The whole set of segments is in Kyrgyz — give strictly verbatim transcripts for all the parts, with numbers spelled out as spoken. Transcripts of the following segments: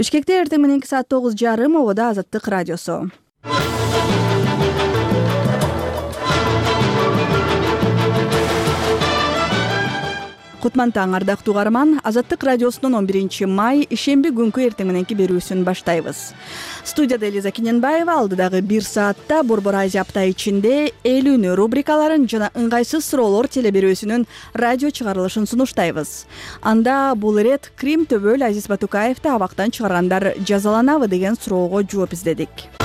Бишкекте эртең мененки саат тогуз жарым обода Азаттык радиосу. Кутман таң, ардактуу угарман. Азаттык радиосунун он биринчи май ишемби күнкү эртең мененки берүүсүн баштайбыз. Студияда Элиза Киненбаева. Алдыдагы бир саатта Борбор Азия апта ичинде элүүнү рубрикаларын жана ыңгайсыз суроолор телеберүүсүнүн радио чыгарылышын сунуштайбыз. Анда бул ирет Крим төбөл Азиз Батукаевди абактан чыгаргандар жазаланабы деген суроого жооп издедик.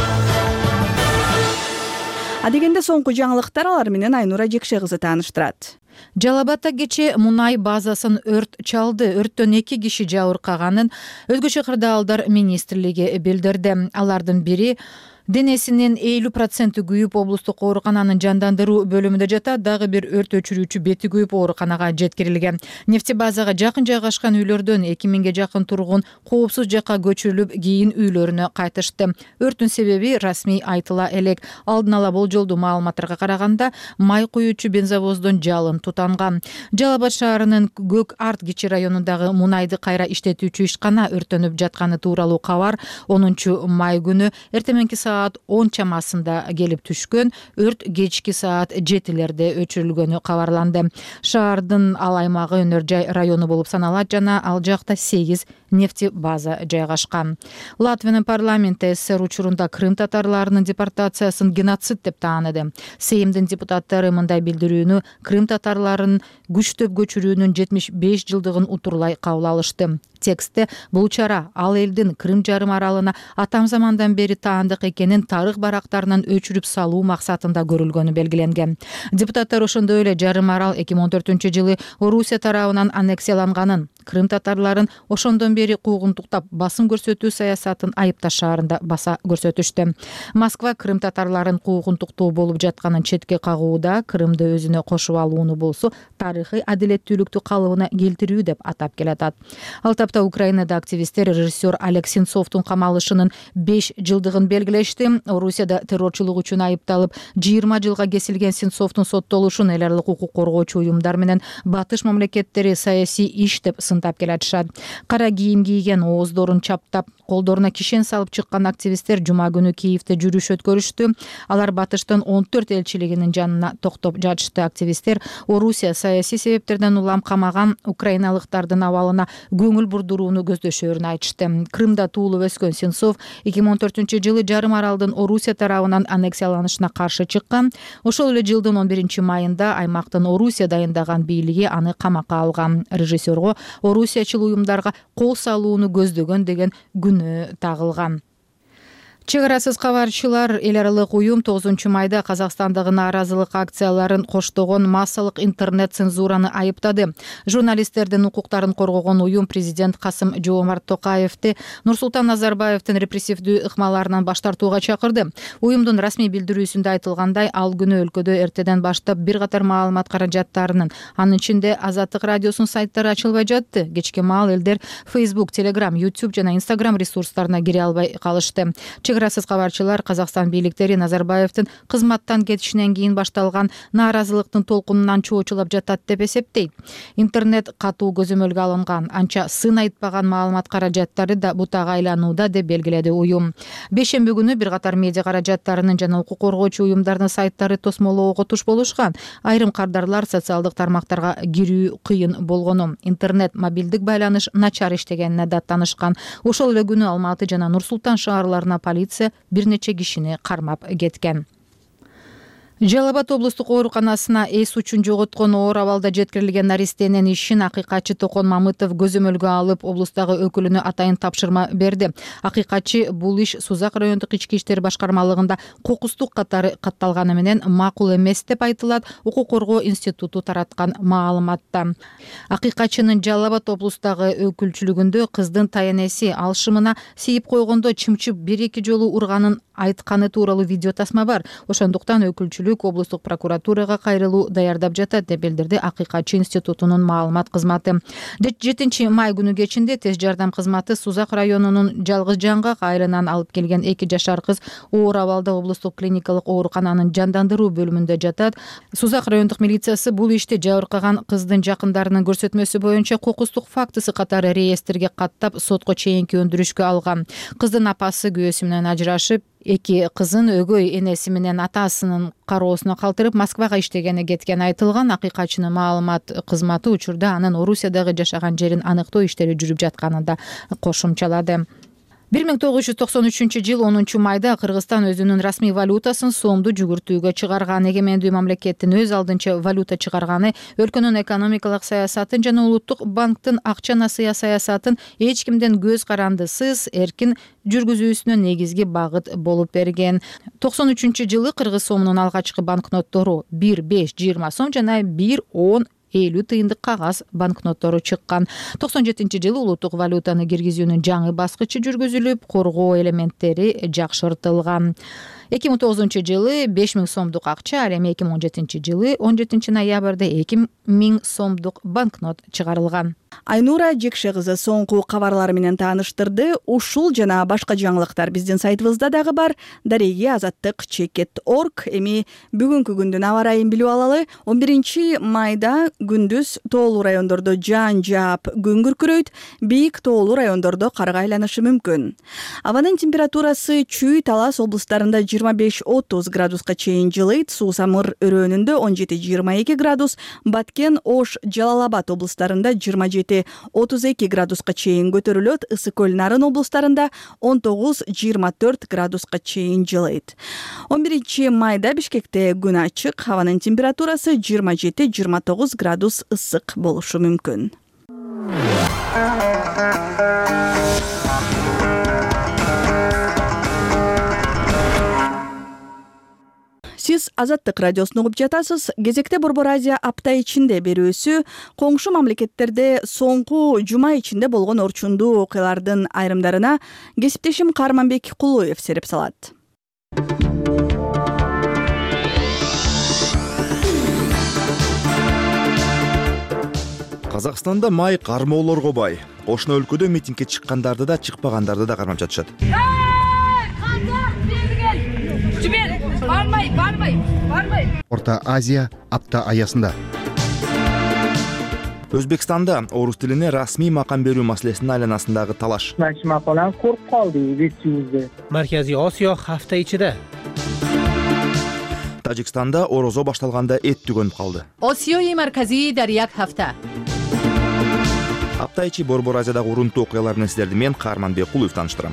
Адегенде соңку жаңылыктар, алар менен Айнура Жекше кызы тааныштырат. Жалал Абадта кечээ мунай базасын өрт чалды. Өрттөн эки киши жабыркаганын Өзгөчө кырдаалдар министрлиги билдирди. Алардын бири денесинин элүү проценти күйүп облустук оорукананын жандандыруу бөлүмүндө жатат. Дагы бир өрт өчүрүүчү бети күйүп ооруканага жеткирилген. Нефтебазага жакын жайгашкан үйлөрдөн эки миңге жакын тургун коопсуз жакка көчүрүлүп, кийин үйлөрүнө кайтышты. Өрттүн себеби расмий айтыла элек. Алдын ала болжолдуу маалыматтарга караганда, май куюучу бензовоздон жалын тутанган. Жалал Абад шаарынын Көк Арт кичи районундагы мунайды кайра иштетүүчү ишкана өрттөнүп жатканы тууралуу кабар онунчу май күнү эртең мененки саат он чамасында келип түшкөн. Өрт кечки саат жетилерде өчүрүлгөнү кабарланды. Шаардын ал аймагы өнөр жай району болуп саналат жана ал жакта сегиз нефти база жайгашкан. Латвиянын парламенти СССР учурунда Крым татарларынын депортациясын геноцид деп тааныды. Сеймдин депутаттары мындай билдирүүнү Крым татарларын күчтөп көчүрүүнүн жетимиш беш жылдыгын утурлай кабыл алышты. Текстте бул чара ал элдин Крым жарым аралына атам замандан бери таандык экенин тарых барактарынан өчүрүп салуу максатында көрүлгөнү белгиленген. Депутаттар ошондой эле жарым арал эки миң он төртүнчү жылы Орусия тарабынан аннексияланганын, Крым татарларын ошондон бери куугунтуктап басым көрсөтүү саясатын айыпташаарында баса көрсөтүштү. Москва Крым татарларын куугунтуктоо болуп жатканын четке кагууда, Крымды өзүнө кошуп алууну болсо тарыхый адилеттүүлүктү калыбына келтирүү деп атап келатат. Ал тапта Украинада активисттер режиссер Олег Сенцовдун камалышынын беш жылдыгын белгилешти. Орусияда террорчулук үчүн айыпталып жыйырма жылга кесилген Сенцовдун соттолушун эл аралык укук коргоочу уюмдар менен батыш мамлекеттери саясий иш деп сындап келатышат. Кара кийим кийген, ооздорун чаптап, колдоруна кишен салып чыккан активисттер жума күнү Киевде жүрүш өткөрүштү. Алар батыштын он төрт элчилигинин жанына токтоп жатышты. Активисттер Орусия саясий себептерден улам камаган украиналыктардын абалына көңүл бурдурууну көздөшөрүн айтышты. Крымда туулуп өскөн Сенцов эки миң он төртүнчү жылы жарым аралдын Орусия тарабынан аннексияланышына каршы чыккан. Ошол эле жылдын он биринчи майында аймактын Орусия дайындаган бийлиги аны камакка алган. Режиссерго орусиячыл уюмдарга кол салууну көздөгөн деген күнөө тагылган. Чек арасыз кабарчылар эл аралык уюм тогузунчу майда Казакстандагы нааразылык акцияларын коштогон массалык интернет цензураны айыптады. Журналисттердин укуктарын коргогон уюм президент Касым-Жомарт Токаевди Нурсултан Назарбаевдин репрессивдүү ыкмаларынан баш тартууга чакырды. Уюмдун расмий билдирүүсүндө айтылгандай, ал күнү өлкөдө эртеден баштап бир катар маалымат каражаттарынын, анын ичинде Азаттык радиосунун сайттары ачылбай жатты. Кечке маал элдер Facebook, Telegram, YouTube жана Instagram ресурстарына кире албай калышты. Чек-арасыз кабарчылар Казакстан бийликтери Назарбаевдин кызматтан кетишинен кийин башталган нааразылыктын толкунунан чоочулап жатат деп эсептейт. Интернет катуу көзөмөлгө алынган, анча сын айтпаган маалымат каражаттары да бутага айланууда деп белгиледи уюм. Бешемби күнү бир катар медиа каражаттарынын жана укук коргоочу уюмдардын сайттары тосмолоого туш болушкан. Айрым кардарлар социалдык тармактарга кирүү кыйын болгону, интернет, мобилдик байланыш начар иштегенине даттанышкан. Ошол эле күнү Алматы жана Нур Султан шаарларына полиция бир нече кишини кармап кеткен. Жалал Абад облустук ооруканасына эс үчүн жоготкон оор абалда жеткирилген наристенин ишин акыйкатчы Токон Мамытов көзөмөлгө алып, облустагы өкүлүнө атайын тапшырма берди. Акыйкатчы бул иш Сузак райондук ички иштер башкармалыгында кокустук катары катталганы менен макул эмес деп айтылат укук коргоо институту тараткан маалыматта. Акыйкатчынын Жалал Абад облустагы өкүлчүлүгүндө кыздын таянеси алшымына сейип койгондо чымчып бир эки жолу урганын айтканы тууралуу видео тасма бар. Ошондуктан өкүлчүлүк облустук прокуратурага кайрылуу даярдап жатат деп билдирди Акыйкатчы институтунун маалымат кызматы. жетинчи май күнү кечинде тез жардам кызматы Сузак районунун Жалгыз Жаңгак айылынан алып келген эки жашар кыз оор абалда облустук клиникалык оорукананын жандандыруу бөлүмүндө жатат. Сузак райондук милициясы бул ишти жабыркаган кыздын жакындарынын көрсөтмөсү боюнча кокустук фактысы катары реестрге каттап сотко чейинки өндүрүшкө алган. Кыздын апасы күйөөсү менен ажырашып, эки кызын өгөй энеси менен атасынын кароосуна калтырып Москвага иштегени кеткен айтылган. Акыйкатчынын маалымат кызматы учурда анын Орусиядагы жашаган жерин аныктоо иштери жүрүп жатканын да кошумчалады. бир миң тогуз жүз токсон үчүнчү жыл онунчу майда Кыргызстан өзүнүн расмий валютасын сомду жүгүртүүгө чыгарган. Эгемендүү мамлекеттин өз алдынча валюта чыгарганы өлкөнүн экономикалык саясатын жана улуттук банктын акча насыя саясатын эч кимден көз карандысыз эркин жүргүзүүсүнө негизги багыт болуп берген. токсон үчүнчү жылы кыргыз сомунун алгачкы банкноттору бир беш жыйырма сом жана бир он элүү тыйындык кагаз банкноттору чыккан. токсон жетинчи жылы улуттук валютаны киргизүүнүн жаңы баскычы жүргүзүлүп, коргоо элементтери жакшыртылган. эки миң тогузунчу жылы беш миң сомдук акча, ал эми эки миң он жетинчи жылы он жетинчи ноябрда эки миң сомдук банкнот чыгарылган. Айнура Жекше кызы соңку кабарлары менен тааныштырды. Ушул жана башка жаңылыктар биздин сайтыбызда дагы бар. Дареги азаттык чекит точка орг. Эми бүгүнкү күндүн аба ырайын билип алалы. он биринчи майда күндүз тоолуу райондордо жаан жаап, күн күркүрөйт, бийик тоолуу райондордо кар айланышы мүмкүн. Абанын температурасы Чүй, Талас облустарында жыйырма беш отуз градуска чейин жылыйт. Суу Самыр өрөөнүндө он жети жыйырма эки градус, Баткен, Ош, Жалал Абад облустарында жыйырма жети отуз эки градуска чейин көтөрүлөт. Ысык көл, Нарын облустарында он тогуз жыйырма төрт градуска чейин жылыйт. он биринчи майда Бишкекте күн ачык, абанын температурасы жыйырма жети жыйырма тогуз градус ысык болушу мүмкүн. Сиз Азаттык радиосун угуп жатасыз. Кезекте Борбор Азия апта ичинде берүүсү коңшу мамлекеттерде соңку жума ичинде болгон орчундуу окуялардын айрымдарына кесиптешим Карманбек Кулуев сереп салат. Казакстанда май кармоолорго бай. Кошуна өлкөдө митингге чыккандарды да, чыкпагандарды да кармап жатышат. Бармай, бармай, бармай. Орта Азия апта аясында. Өзбекстанда орус тилине расмий макам берүү маселесинин айланасындагы талаш. Мaqolan ko'rib qoldik Vestiyuzda. Markaziy Osiyo hafta ichida. Tojikistanda орозо башталганда эт түгөнүп калды. Osiyoyi markaziy дар як hafta. Апта ичи Борбор Азиядагы урунтуу окуялар менен сиздерди мен Карманбек Кулуев тааныштырам.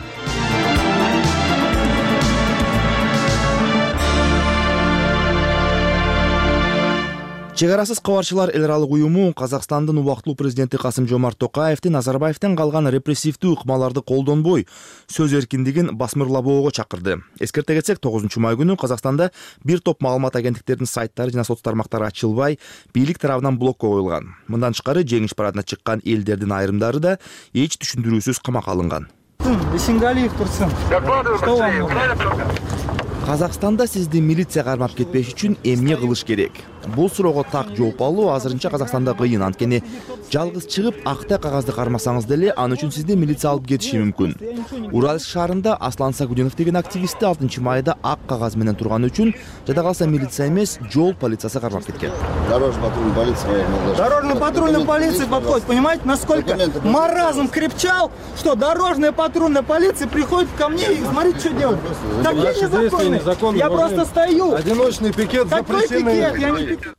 Чек арасыз кабарчылар эл аралык уюму Казакстандын убактылуу президенти Касым-Жомарт Токаевди Назарбаевден калган репрессивдүү ыкмаларды колдонбой сөз эркиндигин басмырлабоого чакырды. Эскерте кетсек, тогузунчу май күнү Казакстанда бир топ маалымат агенттиктеринин сайттары жана соц тармактары ачылбай, бийлик тарабынан блокко коюлган. Мындан тышкары жеңиш парадына чыккан элдердин айрымдары да эч түшүндүрүүсүз камакка алынган. Исенгалиев турсун. Что вам нужно? Казакстанда сизди милиция кармап кетпеш үчүн эмне кылыш керек? Бул суроого так жооп алуу азырынча Казакстанда кыйын, анткени жалгыз чыгып акта кагазды кармасаңыз деле аны үчүн сизди милиция алып кетиши мүмкүн. Уральск шаарында Аслан Сагудинов деген активистти алтынчы майда ак кагаз менен турганы үчүн жада калса милиция эмес, жол полициясы кармап кеткен. Дорожно-патрульная полиция. Дорожно-патрульная полиция подходит, понимаете, насколько маразм крепчал, что дорожная патрульная полиция приходит ко мне и смотрите, что делать. Так я незаконный. Я просто стою. Одиночный пикет запрещенный. Какой пикет? Я не пикет.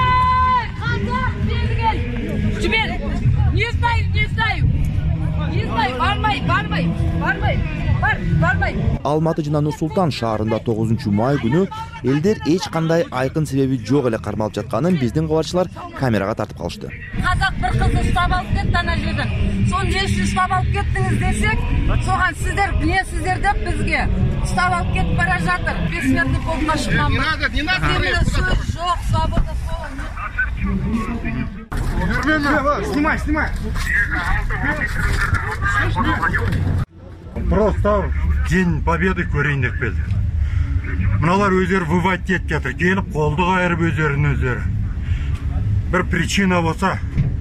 Не знаю, не знаю. Не знаю, бармай, бармай, бармай. Бармай. Алматы жана Нур-Султан шаарында тогузунчу май күнү элдер эч кандай айкын себеби жок эле кармалып жатканын биздин кабарчылар камерага тартып калышты. Казак bir кызды уштап алып кетти ана жерден. Соны не үчүн уштап алып кеттиңиз десек, соган сиздер билесиздер деп бизге уштап алып кетип бара жатыр. Бессмертный полкка чыккан. Не надо, не надо. Жок, свобода слова нет. Снимай, снимай. Просто День Победы көрейін деп келді. Мыналар өздері выводить етіп жатыр. Келіп қолды қайырып өздерінің өздері. Бір причина болса,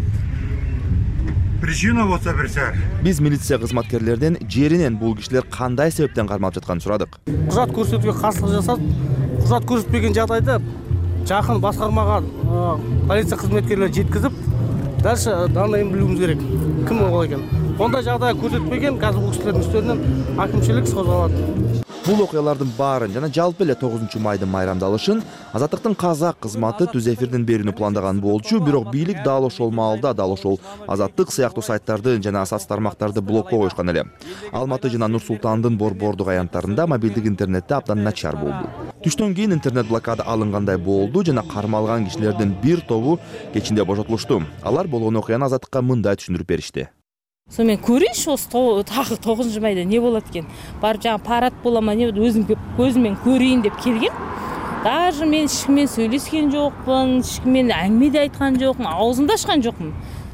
причина болса бір сәр. Біз милиция қызматкерлерден жерінен бұл кішілер қандай себептен қармалып жатқанын сұрадық. Құжат көрсетуге қарсылық жасап, құжат көрсетпеген жағдайда жақын басқармаға полиция қызметкерлері жеткізіп, дальше данныйын білуіміз керек. Кім ол екен? Ондай жағдай көрсетпеген, қазір бұл кісілердің үстерінен әкімшілік іс қозғалады. Бұл оқиялардың барын жана жалпы эле тогузунчу майдын майрамдалышын Азаттыктын казак кызматы түз эфирден берүүнү пландаган болчу, бирок бийлик дал ошол маалда дал ошол Азаттык сыяктуу сайттарды жана соц тармактарды блокко коюшкан эле. Алматы жана Нур Султандын борбордук аянттарында мобилдик интернетте абдан начар болду. Түштөн кийин интернет блокада алынгандай болду жана кармалган кишилердин бир тобу кечинде бошотулушту. Алар болгон окуяны Азаттыкка мындай түшүндүрүп беришти. Сонымен көрейінші осы тағы тоғызыншы майда не болады екен. Барып жаңа парад бола ма не өзім көзіммен көрейін деп келген. Даже мен ешкіммен сөйлескен жоқпын, ешкіммен әңгіме де айтқан жоқпын, аузымда ашқан жоқпын.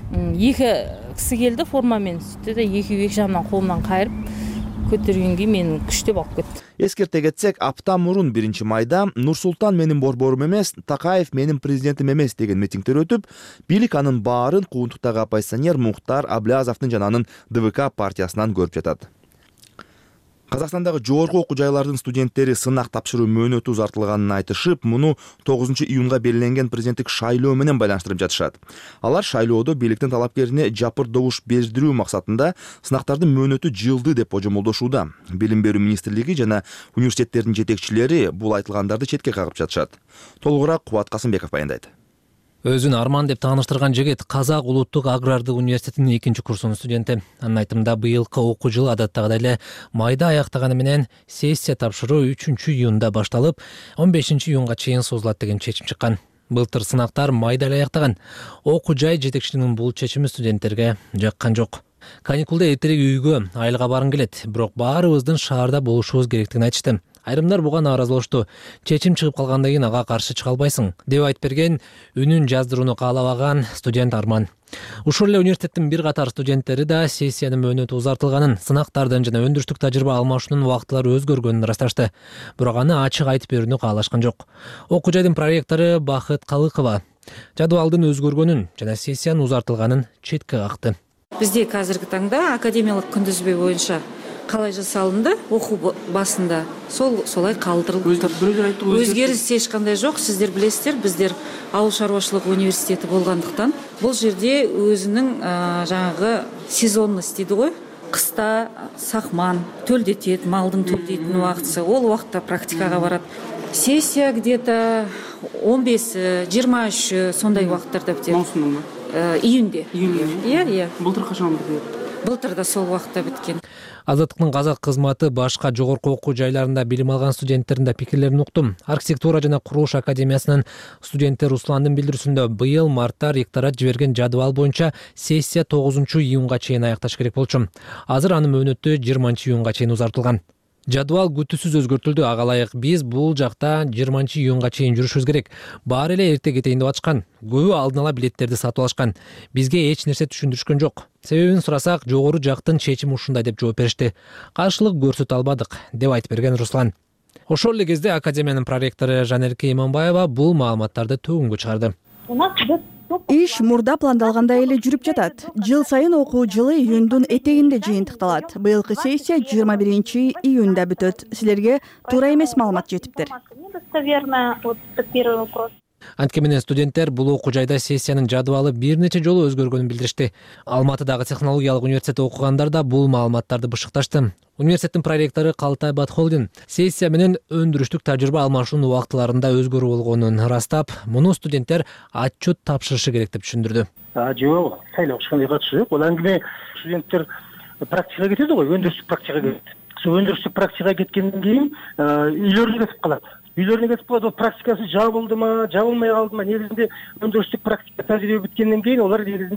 Екі кісі келді формамен, сөйтті де екі-екі жағынан қолымнан қайырып көтергенге мен күштеп алып кетті. Эскерте кетсек, апта мурун биринчи майда Нур Султан менин борборум эмес, Такаев менин президентим эмес деген митингдер өтүп, бийлик анын баарын Куундуктагы оппозиционер Мухтар Аблязовдун жана анын ДВК партиясынан көрүп жатат. Казакстандагы жогорку окуу жайлардын студенттери сынак тапшыруу мөөнөтү узартылганын айтышып, муну тогузунчу июнга белгиленген президенттик шайлоо менен байланыштырып жатышат. Алар шайлоодо бийликтин талапкерине жапыр добуш бердирүү максатында сынактардын мөөнөтү жылды деп божомолдошууда. Билим берүү министрлиги жана университеттердин жетекчилери бул айтылгандарды четке кагып жатышат. Толугураак Кубат Касымбеков баяндайт. Өзүн Арман деп тааныштырган жигит Казак улуттук агрардык университетинин экинчи курсунун студенти. Анын айтымында быйылкы окуу жылы адаттагыдай эле майда аяктаганы менен сессия тапшыруу үчүнчү июнда башталып, он бешинчи июнга чейин созулат деген чечим чыккан. Былтыр сынактар майда эле аяктаган. Окуу жай жетекчилигинин бул чечими студенттерге жаккан жок. Каникулда эртерээк үйгө айылга баргым келет, бирок баарыбыздын шаарда болушубуз керектигин айтышты. Айрымдар буга нааразылашты. Чечим чыгып калгандан кийин ага каршы чыга албайсың деп айтып берген үнүн жаздырууну каалабаган студент Арман. Ушул эле университеттин бир катар студенттери да сессиянын мөөнөтү узартылганын, сынактардын жана өндүрүштүк тажрыйба алмашуунун убактылары өзгөргөнүн ырасташты. Бирок аны ачык айтып берүүнү каалашкан жок. Окуу жайдын проректору Бакыт Калыкова жадыбалдын өзгөргөнүн жана сессиянын узартылганын четке какты. Бизде қазіргі таңда академиялық күнтізбе бойынша қалай жасалынды оқу басында сол солай қалдырылып тұр. Өзгеріс ешқандай жоқ. Сіздер білесіздер, біздер ауыл шаруашылық университеті болғандықтан бұл жерде өзінің жаңағы сезонность дейді ғой. Қыста сақман төлдетеді, малдың төлдейтін уақытысы. Ол уақытта практикаға барады. Сессия где-то он бес жиырма үш сондай уақыттарда бітеді. Маусымның ба? Июнде. Иә, иә. Былтыр қашан бітеді? Былтыр да сол уақытта біткен. Азаттыктын казак кызматы башка жогорку окуу жайларында билим алган студенттердин да пикирлерин уктум. Архитектура жана курулуш академиясынын студенти Русландын билдирүүсүндө быйыл мартта ректорат жиберген жадыбал боюнча сессия тогузунчу июнга чейин аякташ керек болчу. Азыр анын мөөнөтү жыйырманчы июнга чейин узартылган. Жадыбал күтүүсүз өзгөртүлдү. Ага ылайык биз бул жакта жыйырманчы июнга чейин жүрүшүбүз керек. Баары эле эрте кетейин деп атышкан. Көбү алдын ала билеттерди сатып алышкан. Бизге эч нерсе түшүндүрүшкөн жок. Себебин сурасак, жогору жактын чечими ушундай деп жооп беришти. Каршылык көрсөтө албадык деп айтып берген Руслан. Ошол эле кезде академиянын проректору Жанерке Иманбаева бул маалыматтарды төгүнгө чыгарды. Иш мурда пландалгандай эле жүрүп жатат. Жыл сайын окуу жылы июндун этегинде жыйынтыкталат. Быйылкы сессия жыйырма биринчи июнда бүтөт. Силерге туура эмес маалымат жетиптир. Антке менен студенттер бул окуу жайда сессиянын жадыбалы бир нече жолу өзгөргөнүн билдиришти. Алматыдагы технологиялык университетте окугандар да бул маалыматтарды бышыкташты. Университеттин проректору Калтай Батхолдин сессия менен өндүрүштүк тажрыйба алмашуунун убактыларында өзгөрүү болгонун ырастап, муну студенттер отчет тапшырышы керек деп түшүндүрдү. Жок, сайлоо ешкандай катышы жок. Ал аңгиме студенттер практикага кетет го, өндүрүштүк практикага кетет. Сол өндүрүштүк практикага кеткенден кийин үйлөрүнө кетип калат. Үйлөрүнө кетип калат, практикасы жабылдымы, жабылмай калдымы? Негизинде өндүрүштүк практика тажрыйба бүткөндөн кийин олар негизинде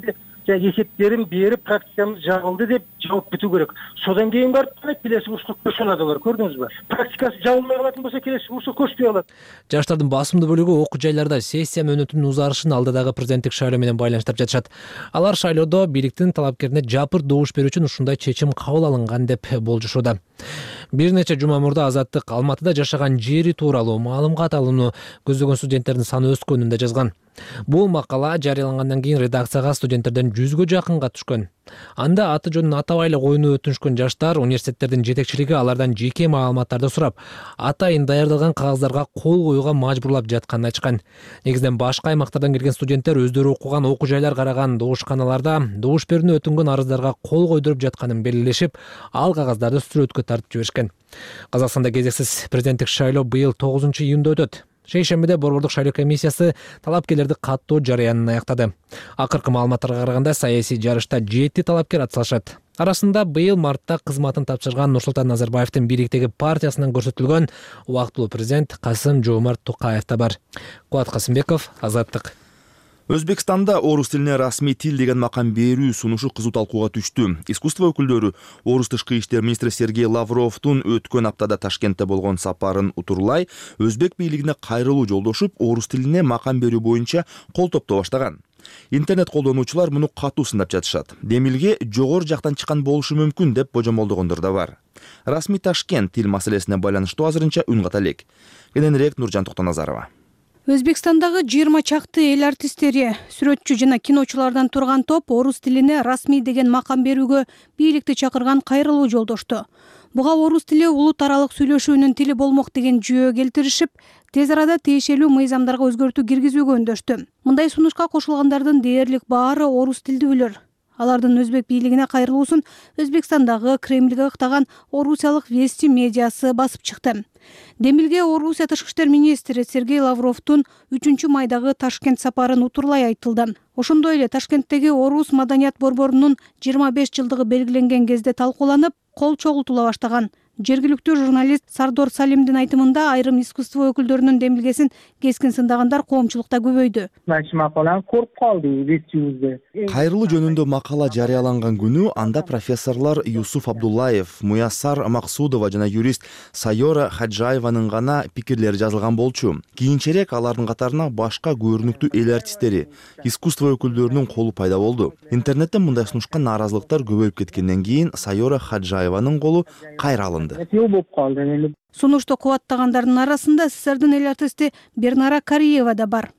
есептерін беріп практикамыз жабылды деп жауып біту керек. Содан кейін барып келесі курсқа көшіп алады олар, көрдіңіз бе? Практикасы жабылмай қалатын болса келесі курсқа көшпей алады. Жаштардын басымдуу бөлүгү окуу жайларда сессия мөөнөтүнүн узарышын алдыдагы президенттик шайлоо менен байланыштырып жатышат. Алар шайлоодо бийликтин талапкерине жапыр добуш берүү үчүн ушундай чечим кабыл алынган деп болжошууда. Бир нече жума мурда Азаттык Алматыда жашаган жери тууралуу маалымат алууну көздөгөн студенттердин саны өскөнүн да жазган. Бул макала жарыялангандан кийин редакцияга студенттерден жүзгө жакынга түшкөн. Анда аты жөнүн атабай эле коюуну өтүнүшкөн жаштар университеттердин жетекчилиги алардан жеке маалыматтарды сурап, атайын даярдалган кагаздарга кол коюуга мажбурлап жатканын айтышкан. Негизинен башка аймактардан келген студенттер өздөрү окуган окуу жайлар караган добушканаларда добуш берүүнү өтүнгөн арыздарга кол койдуруп жатканын белгилешип, ал кагаздарды сүрөткө тартып жиберишкен. Казакстанда кезексиз президенттик шайлоо быйыл тогузунчу июнда өтөт. Шейшембиде борбордук шайлоо комиссиясы талапкерлерди каттоо жарыянын аяктады. Акыркы маалыматтарга караганда саясий жарышта жети талапкер атсалышат. Арасында быйыл мартта кызматын тапшырган Нурсултан Назарбаевдин бийликтеги партиясынан көрсөтүлгөн убактылуу президент Касым-Жомарт Токаев да бар. Кубат Касымбеков, Азаттык. Өзбекстанда орус тилине расмий тил деген макам берүү сунушу кызуу талкууга түштү. Искусство өкүлдөрү орус тышкы иштер министри Сергей Лавровдун өткөн аптада Ташкентте болгон сапарын утурлай, өзбек бийлигине кайрылуу жолдошуп, орус тилине макам берүү боюнча кол топтоо баштаган. Интернет колдонуучулар муну катуу сындап жатышат. Демилге жогору жактан чыккан болушу мүмкүн деп божомолдогондор да бар. Расмий Ташкент тил маселесине байланыштуу азырынча үн ката элек. Кененирээк Нуржан Токтоназарова. Өзбекстандагы жыйырма чакты эл артисттери, сүрөтчү жана киночулардан турган топ орус тилине расмий деген макам берүүгө бийликти чакырган кайрылуу жолдошту. Буга орус тили улут аралык сүйлөшүүнүн тили болмок деген жүйө келтиришип, тез арада тиешелүү мыйзамдарга өзгөртүү киргизүүгө үндөштү. Мындай сунушка кошулгандардын дээрлик баары орус тилдүүлөр. Алардын өзбек бийлигине кайрылуусун Өзбекстандагы Кремльге ыктаган орусиялык Вести медиасы басып чыкты. Демилге Орусия тышкы иштер министри Сергей Лавровдун үчүнчү майдагы Ташкент сапарын утурлай айтылды. Ошондой эле Ташкенттеги орус маданият борборунун жыйырма беш жылдыгы белгиленген кезде талкууланып, кол чогултула баштаган. Жергиликтүү журналист Сардор Салимдин айтымында айрым искусство өкүлдөрүнүн демилгесин кескин сындагандар коомчулукта көбөйдү. Кайрылуу жөнүндө макала жарыяланган күнү анда профессорлор Юсуф Абдуллаев, Муяссар Максудова жана юрист Сайора Хаджаеванын гана пикирлери жазылган болчу. Кийинчерээк алардын катарына башка көрүнүктүү эл артисттери, искусство өкүлдөрүнүн колу пайда болду. Интернетте мындай сунушка нааразылыктар көбөйүп кеткенден кийин Сайора Хаджаеванын колу кайра алынды. Сунушту кубаттагандардын арасында СССРдин эл артисти Бернара Кариева да бар.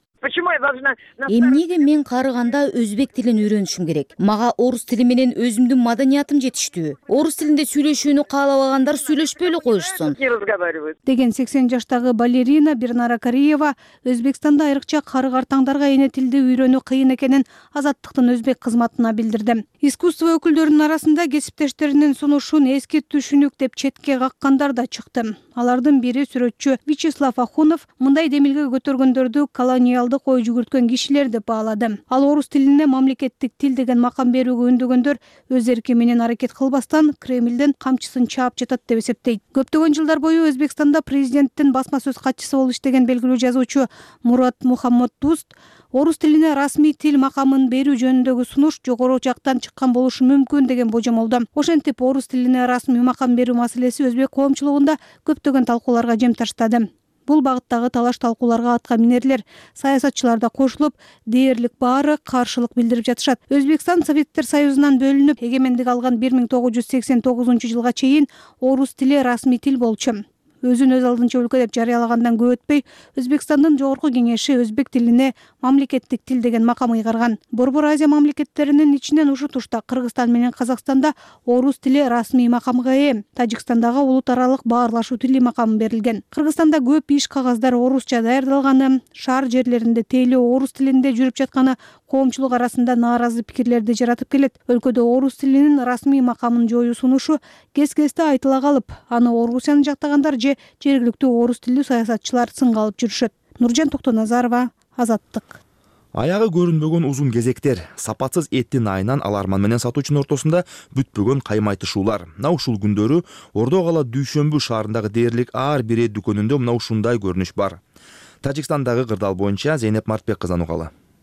Эмнеге мен карыганда өзбек тилин үйрөнүшүм керек? Мага орус тили менен өзүмдүн маданиятым жетиштүү. Орус тилинде сүйлөшүүнү каалабагандар сүйлөшпөй эле коюшсун. Деген сексен жаштагы балерина Бернара Кариева Өзбекстанда айрыкча карыг артаңдарга эне тилди үйрөнүү кыйын экенин Азаттыктын өзбек кызматына билдирди. Искусство өкүлдөрүнүн арасында кесиптештеринин сунушун эски түшүнүк деп четке каккандар да чыкты. Алардын бири сүрөтчү Вячеслав Ахунов мындай демилге көтөргөндөрдү колониалдык ой жүгүрткөн кишилер деп баалады. Ал орус тилине мамлекеттик тил деген макам берүүгө үндөгөндөр өз эрки менен аракет кылбастан Кремлдин камчысын чаап жатат деп эсептейт. Көптөгөн жылдар бою Өзбекстанда президенттин басма сөз катчысы болуп иштеген белгилүү жазуучу Мурат Мухаммад Дуст орус тилине расмий тил макамын берүү жөнүндөгү сунуш жогору жактан чыккан болушу мүмкүн деген божомолдо. Ошентип орус тилине расмий макам берүү маселеси өзбек коомчулугунда көптөгөн талкууларга жем таштады. Бул багыттагы талаш талкууларга атка минерлер, саясатчылар да кошулуп, дээрлик баары каршылык билдирип жатышат. Өзбекстан Советтер Союзунан бөлүнүп, эгемендик алган бир миң тогуз жүз сексен тогузунчу жылга чейин орус тили расмий тил болчу. Өзүн өз алдынча өлкө деп жарыялагандан көп өтпөй, Өзбекстандын жогорку кеңеши өзбек тилине мамлекеттик тил деген макам ыйгарган. Борбор Азия мамлекеттеринин ичинен ушу тушта Кыргызстан менен Казакстанда орус тили расмий макамга ээ. Тажикстандагы улут аралык баарлашуу тили макамы берилген. Кыргызстанда көп иш кагаздар орусча даярдалганы, шаар жерлеринде тейлөө орус тилинде жүрүп жатканы коомчулук арасында нааразы пикирлерди жаратып келет. Өлкөдө орус тилинин расмий макамын жоюу сунушу кес-кесте айтыла калып, аны Орусияны жактагандар же жергиликтүү орус тилдүү саясатчылар сынга алып жүрүшөт. Нуржан Токтоназарова, Азаттык. Аягы көрүнбөгөн узун кезектер, сапатсыз эттин айынан аларман менен сатуучунун ортосунда бүтпөгөн каймайтышуулар. Мына ушул күндөрү Ордо кала Дүйшөмбү шаарындагы дээрлик ар бир эт дүкөнүндө мына ушундай көрүнүш бар. Тажикстандагы кырдаал боюнча Зейнеп Мартбек кызы анугалы.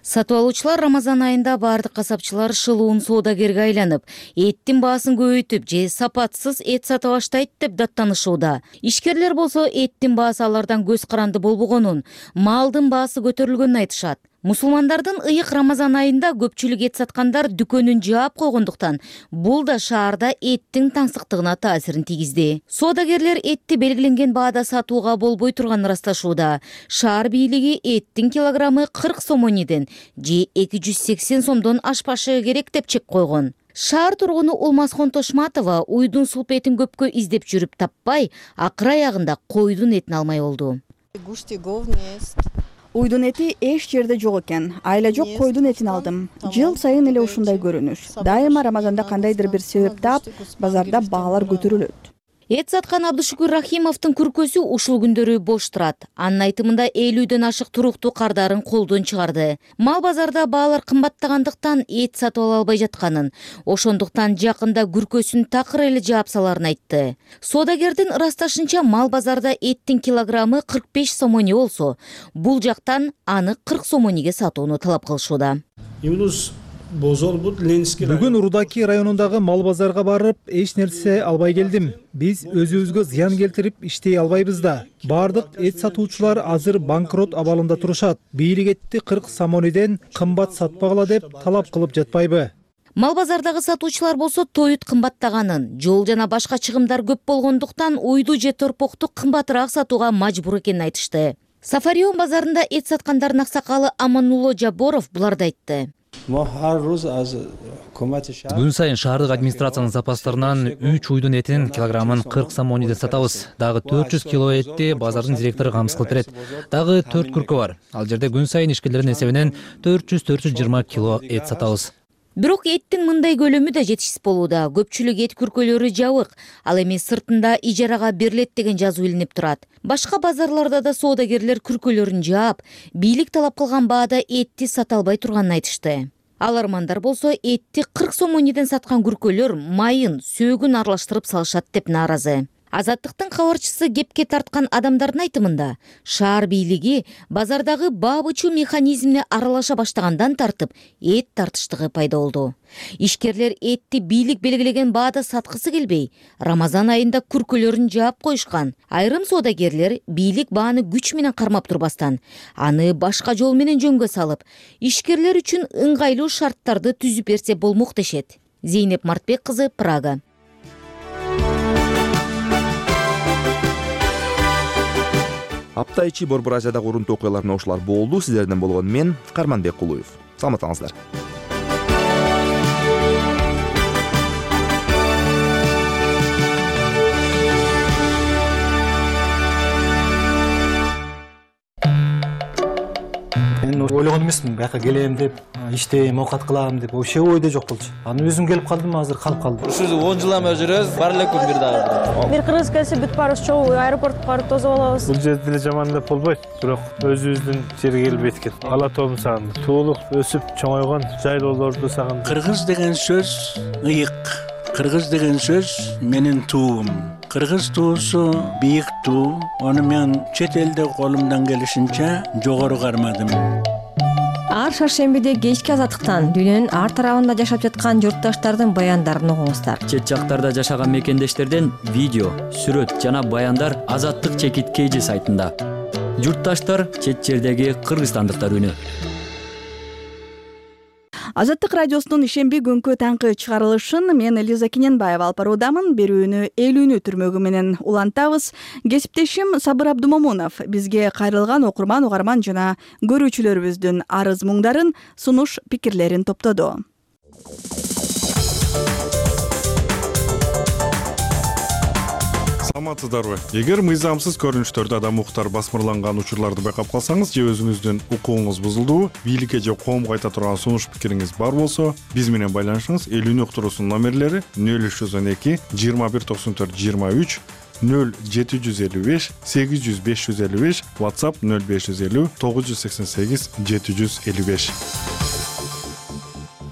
Сатып алуучулар Рамазан айында баардык касапчылар шылуун соодагерге айланып, эттин баасын көбөйтүп же сапатсыз эт сата баштайт деп даттанышууда. Ишкерлер болсо эттин баасы алардан көз каранды болбогонун, малдын баасы көтөрүлгөнүн айтышат. Мусулмандардын ыйык Рамазан айында көпчүлүк эт саткандар дүкөнүн жаап койгондуктан бул да шаарда эттин таңсыктыгына таасирин тийгизди. Соодагерлер этти белгиленген баада сатууга болбой турганын ырасташууда. Шаар бийлиги эттин килограммы кырк сомониден же эки жүз сексен сомдон ашпашы керек деп чек койгон. Шаар тургуну Улмасхон Тошматова уйдун сулп этин көпкө издеп жүрүп таппай, акыр аягында койдун этин алмай болду. Уйдун эти эч жерде жок экен. Айла жок койдун этин алдым. Жыл сайын эле ушундай көрүнүш. Дайыма Рамазанда кандайдыр бир себеп таап, базарда баалар көтөрүлөт. Эт саткан Абдышүкүр Рахимовдун күркөсү ушул күндөрү бош турат. Анын айтымында элүүдөн ашык туруктуу кардарын колдон чыгарды. Мал базарда баалар кымбаттагандыктан эт сатып ала албай жатканын, ошондуктан жакында күркөсүн такыр эле жаап саларын айтты. Соодагердин ырасташынча мал базарда эттин килограммы кырк беш сомони болсо, бул жактан аны кырк сомониге сатууну талап кылышууда. Бүгүн Рудаки районундагы мал базарга барып, эч нерсе албай келдим. Биз өзүбүзгө зыян келтирип иштей албайбыз да. Бардык эт сатуучулар азыр банкрот абалында турушат. Бийлик этти кырк сомониден кымбат сатпагыла деп талап кылып жатпайбы? Мал базардагы сатуучулар болсо тоют кымбаттаганын, жол жана башка чыгымдар көп болгондуктан уйду же торпокту кымбатыраак сатууга мажбур экенин айтышты. Сафарион базарында эт саткандардын аксакалы Аманулло Жаборов буларды айтты. Күн сайын шаардык администрациянын запастарынан үч уйдун этинин килограммын кырк сомониден сатабыз. Дагы төрт жүз кило этти базардын директору камсыз кылып берет. Дагы төрт күркө бар. Ал жерде күн сайын ишкерлердин эсебинен төрт жүз төрт жүз жыйырма кило эт сатабыз. Бирок эттин мындай көлөмү да жетишсиз болууда. Көпчүлүк эт күркөлөрү жабык, ал эми сыртында ижарага берилет деген жазуу илинип турат. Башка базарларда да соодагерлер күркөлөрүн жаап, бийлик талап кылган баада этти сата албай турганын айтышты. Алармандар болсо этти кырк сомониден саткан күркөлөр майын, сөөгүн аралаштырып салышат деп нааразы. Азаттыктын кабарчысы кепке тарткан адамдардын айтымында, шаар бийлиги базардагы баабычуу механизмине аралаша баштагандан тартып, эт тартыштыгы пайда болду. Ишкерлер этти бийлик белгилеген баада саткысы келбей, Рамазан айында күркөлөрүн жаап коюшкан. Айрым соодагерлер бийлик бааны күч менен кармап турбастан, аны башка жол менен жөнгө салып, ишкерлер үчүн ыңгайлуу шарттарды түзүп берсе болмок дешет. Зейнеп Мартбек кызы, Прага. Апта ичи Борбор Азиядагы урунтуу окуялар ушулар болду. Сиздерден болгон мен Карманбек Кулуев. Саламатыңыздар. Мен ойлогон эмесмин, бияка келем деп, иштейм, оокат кылам деп, вообще ойдо жок болчу. Аны өзүм келип калдым, азыр калып калдым. Ушул он жылдан бери жүрөбүз, бар эле күн бир дагы. Бир кыргыз келсе бүт барыбыз чогуу аэропортко барып тосуп алабыз. Бул жерде деле жаман деп болбойт, бирок өзүбүздүн жерге келип эткен. Ала тообун сагындым. Туулук өсүп чоңойгон жайлоолорду сагындым. Кыргыз деген сөз ыйык. Кыргыз деген сөз менин туум. Кыргыз туусу бийик туу. Аны мен чет элде колумдан келишинче жогору кармадым. Ар шаршембиде кечки азаттыктан дүйнөнүн ар тарабында жашап жаткан журтташтардын баяндарын угуңуздар. Чет жактарда жашаган мекендештерден видео, сүрөт жана баяндар Азаттык чекит кейжи сайтында. Журтташтар чет жердеги кыргызстандыктар үнү. Азаттык радиосунун ишемби күnkү таңкы чыгарылышын мен Элиза Кененбаева алып баруудамын. Берүүнү элүүнү түрмөгү менен улантабыз. Кесиптешим Сабыр Абдумомунов бизге кайрылган окурман, угарман жана көрүүчүлөрүбүздүн арыз муңдарын, сунуш пикирлерин топтоду. Саламатсыздарбы? Эгер мыйзамсыз көрүнүштөрдө адам укуктары басмырланган учурларды байкап калсаңыз же өзүңүздүн укугуңуз бузулду, бийликке же коомго айта турган сунуш пикириңиз бар болсо, биз менен байланышыңыз. Элүүнү уктуруусунун номерлери нөл үч жүз он эки жыйырма бир токсон төрт жыйырма үч, нөл жети жүз элүү беш сегиз жүз беш жүз элүү беш, WhatsApp нөл беш жүз элүү тогуз жүз сексен сегиз жети жүз элүү беш.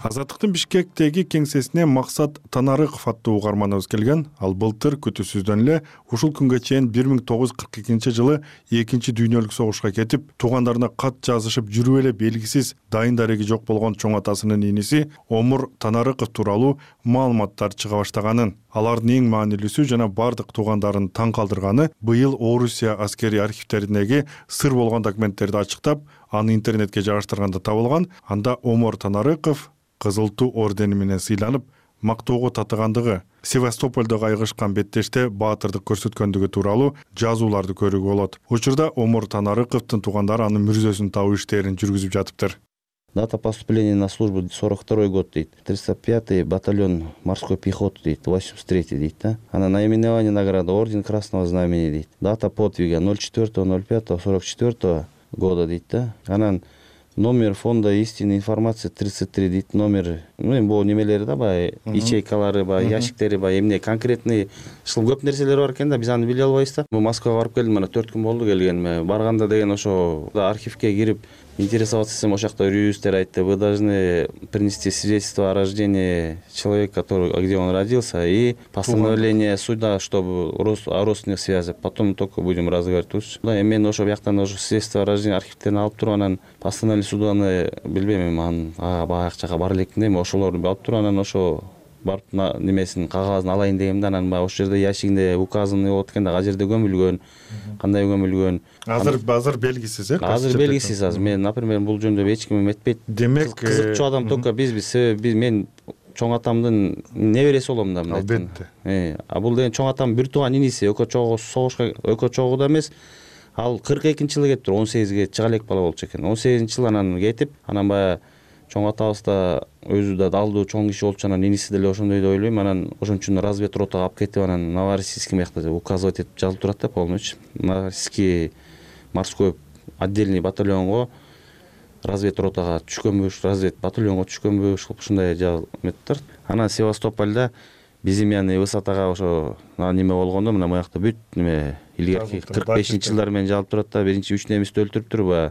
Азаттыктын Бишкектеги кеңсесине Максат Танарыков аттуу угарманыбыз келген. Ал былтыр күтүүсүздөн эле ушул күнгө чейин бир миң тогуз жүз кырк экинчи жылы экинчи дүйнөлүк согушка кетип, туугандарына кат жазышып жүрүп эле белгисиз дайын дареги жок болгон чоң атасынын иниси Омур Танарыков тууралуу маалыматтар чыга баштаганын, алардын эң маанилүүсү жана бардык туугандарын таң калтырганы быйыл Орусия аскери архивдериндеги сыр болгон документтерди ачыктап, аны интернетке жайгаштырганда табылган. Анда Омур Танарыков Кызыл Туу ордени менен сыйланып, мактоого татыгандыгы, Севастополдо кайгышкан беттеште баатырдык көрсөткөндүгү тууралуу жазууларды көрүүгө болот. Учурда Омур Танарыковдун туугандары анын мүрзөсүн табуу иштерин жүргүзүп жатыптыр. Дата поступления на службу сорок второй год дейт. триста пятый батальон морской пехоты дейт, восемьдесят третий дейт, да. Она наименование награды орден Красного Знамени дейт. Дата подвига ноль четвёртого ноль пятого сорок четвёртого года дейт, да. Анан номер фонда истинной информации тридцать три дейт. Номер, ну эми бул немелери да, баягы ячейкалары, баягы ящиктери, баягы эмне конкретный ушул көп нерселер бар экен да, биз аны биле албайбыз да. Москвага барып келдим, мына төрт күн болду келгениме. Барганда деген ошо архивке кирип интересоваться этим, ошол жакта юристтер айтты: вы должны принести свидетельство о рождении человека, который, где он родился, и постановление суда, чтобы о родственных связях. Потом только будем разговаривать. Да, и мен ошо бияктан ошо свидетельство о рождении архивтерин алып туруп, анан постановление суда, аны билбейм, эми анын баягы жака бара элекмин, эми ошолорду алып туруп, анан ошо барып немесин кагазын алайын дегенде, анан баягы ошол жерде ящигинде указанный болот экен да, кай жерде көмүлгөн, кандай көмүлгөн. Азыр азыр белгисиз, э? Азыр белгисиз. Азыр мен, например, бул жөнүндө эч ким эметпейт. Демек, кызыкчу адам только бизбиз. Биз мен чоң атамдын небереси болом да, мындай. Албетте. Э, а бул деген чоң атам бир тууган иниси, экөө чогуу согушка, экөө чогуу да эмес. Ал кырк экинчи жылы кетиптир, он сегизге чыга элек бала болчу экен. он сегизинчи жылы анан кетип, анан баягы чоң атабыз да өзү да далдуу чоң киши болчу, анан иниси деле ошондой деп ойлойм. Анан ошон үчүн разведротага алып кетип, анан Новороссийский мыякта указывать этип жазылып турат да, полночь. Новороссийский морской отдельный батальонго разведротага түшкөнбү, развед батальонго түшкөнбү, ушундай жазылып. Анан Севастопольда биздин яны высотага ошо неме болгондо, мына буякта бүт неме илгерки кырк бешинчи жылдар менен жазылып турат да, биринчи үч немисти өлтүрүптүр ба.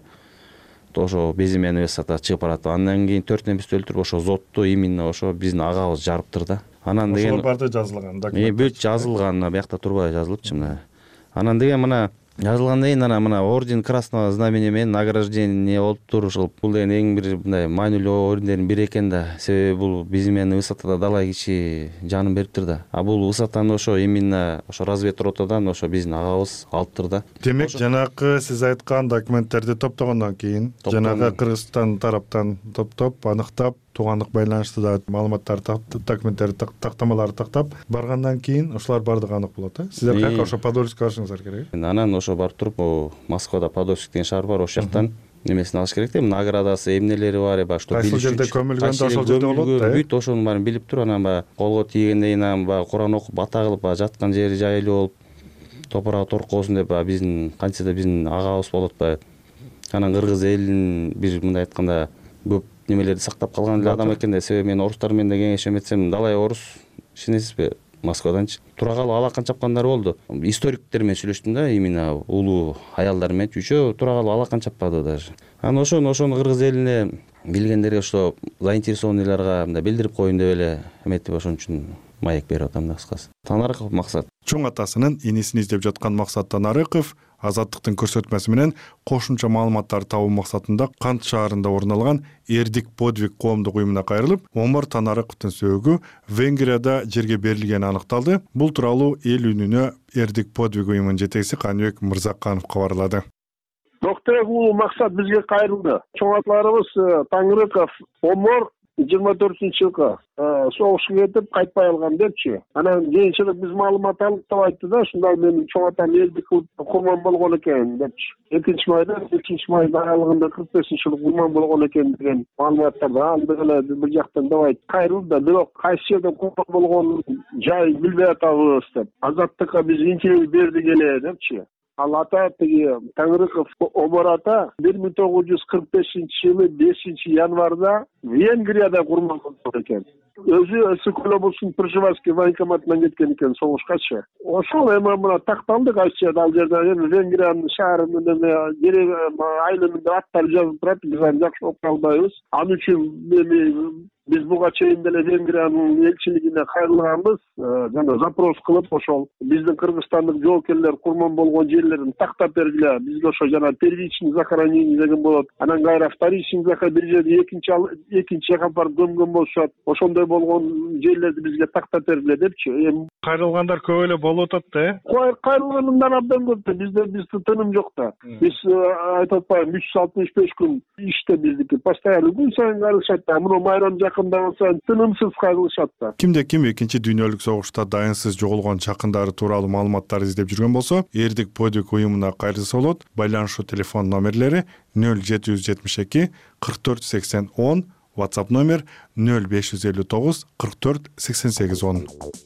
Ошо безимени высота чыгып барат. Андан кийин төрт немисти өлтүрүп, ошо зотту именно ошо биздин агабыз жарыптыр да. Анан деген ошол барды жазылган да. Э, бүт жазылган, буякта турбай жазылыпчы мына. Анан деген мына жазылгандан кийин анан мына орден Красного Знамени менен награждение болуптур. Ушул бул деген эң бир мындай маанилүү ордендердин бири экен да. Себеби бул безимени высотада далай киши жанын бериптир да. А бул высотаны ошо именно ошо разведротадан ошо биздин агабыз алыптыр да. Демек, жанагы сиз айткан документтерди топтогондон кийин, жанагы Кыргызстан тараптан топтоп, аныктап, туугандык байланыштуу маалыматтарды, документтерди, тактамаларды тактап баргандан кийин ушулар бардыгы анык болот, э? Сиздер кайка ошо Подольскке барышыңыздар керек. Анан ошо барып туруп, Москвада Подольск деген шаар бар, ошол жактан немесин алыш керек да, наградасы, эмнелери бар, эба что билиш. Ошол жерде көмүлгөн, ошол жерде болот да. Бүт ошонун баарын билип туруп, анан баягы колго тийгенден кийин анан баягы Куран окуп, бата кылып, баягы жаткан жери жайлуу болуп, топурагы торкосун деп, баягы биздин канча да биздин агабыз болот баягы. Анан кыргыз элинин бир мындай айтканда көп немелерди сактап калган эле адам экен да. Себеби мен орустар менен да кеңешем этсем, далай орус ишенесизби, Москваданчы тура калып алакан чапкандар болду. Историктер менен сүйлөштүм да, именно улуу аялдар менен үчөө тура калып алакан чаппады даже. Анан ошону ошону кыргыз элине билгендерге, что заинтересованныйларга мындай билдирип коеюн деп эле эметип, ошон үчүн маек берип атам да, кыскасы. Танарыков Максат. Чоң атасынын инисин издеп жаткан Максат Танарыков Азаттыктын көрсөтмөсү менен кошумча маалыматтар табуу максатында Кант шаарында орун алган Эрдик подвиг коомдук уюмуна кайрылып, Омур Танарыковдун сөөгү Венгрияда жерге берилгени аныкталды. Бул тууралуу эл үнүнө Эрдик подвиг уюмунун жетекчиси Каныбек Мырзаканов кабарлады. Доктор ул максат бизге кайрылды. Чоң аталарыбыз Танарыков Омур жыйырма төртүнчү жылкы согушка кетип кайтпай калган депчи. Анан кийинчерээк биз маалымат алып деп айтты да, ушундай менин чоң атам элдик кылып курман болгон экен депчи. экинчи майда, экинчи майдын аралыгында кырк бешинчи жылы курман болгон экен деген маалыматтарды алды эле бир жактан деп айтты. Кайрылды, бирок кайсы жерде курман болгонун жайын билбей атабыз деп. Азаттыкка биз интервью бердик эле депчи. Ал ата тиги Танарыков Омур ата бир миң тогуз жүз кырк бешинчи жылы бешинчи январда Венгрияда курман болгон экен. Өзү Сокол облусунун Пржевальский военкоматынан кеткен экен согушкачы. Ошол эми мына такталды кайсы жерде, ал жерде Венгриянын шаарынын айылында аттары жазылып турат, биз аны жакшы окуй албайбыз. Ал үчүн эми Биз буга чейин деле Венгриянын элчилигине кайрылганбыз, жана запрос кылып ошол биздин кыргызстандык жоокерлер курман болгон жерлерин тактап бергиле. Бизге ошо жана первичный захоронение деген болот. Анан кайра вторичный захоронение бир жерде экинчи экинчи жака барып көмгөн болушат. Ошондой болгон жерлерди бизге тактап бергиле депчи. Эми кайрылгандар көп эле болуп атат да, э? Кайрылгандар абдан көп да. Бизде бизде тыным жок да. Биз айтып атпайбы үч жүз алтымыш беш күн иште биздики. Постоянно күн сайын кайрылышат да. Мына майрам жакындаган сайын тынымсыз кайрылышат да. Кимде ким экинчи дүйнөлүк согушта дайынсыз жоголгон жакындары тууралуу маалыматтар издеп жүргөн болсо, Эрдик подвиг уюмуна кайрылса болот. Байланышуу телефон номерлери нөл жети жүз жетимиш эки кырк төрт сексен он, WhatsApp номер нөл беш жүз элүү тогуз кырк төрт сексен сегиз он.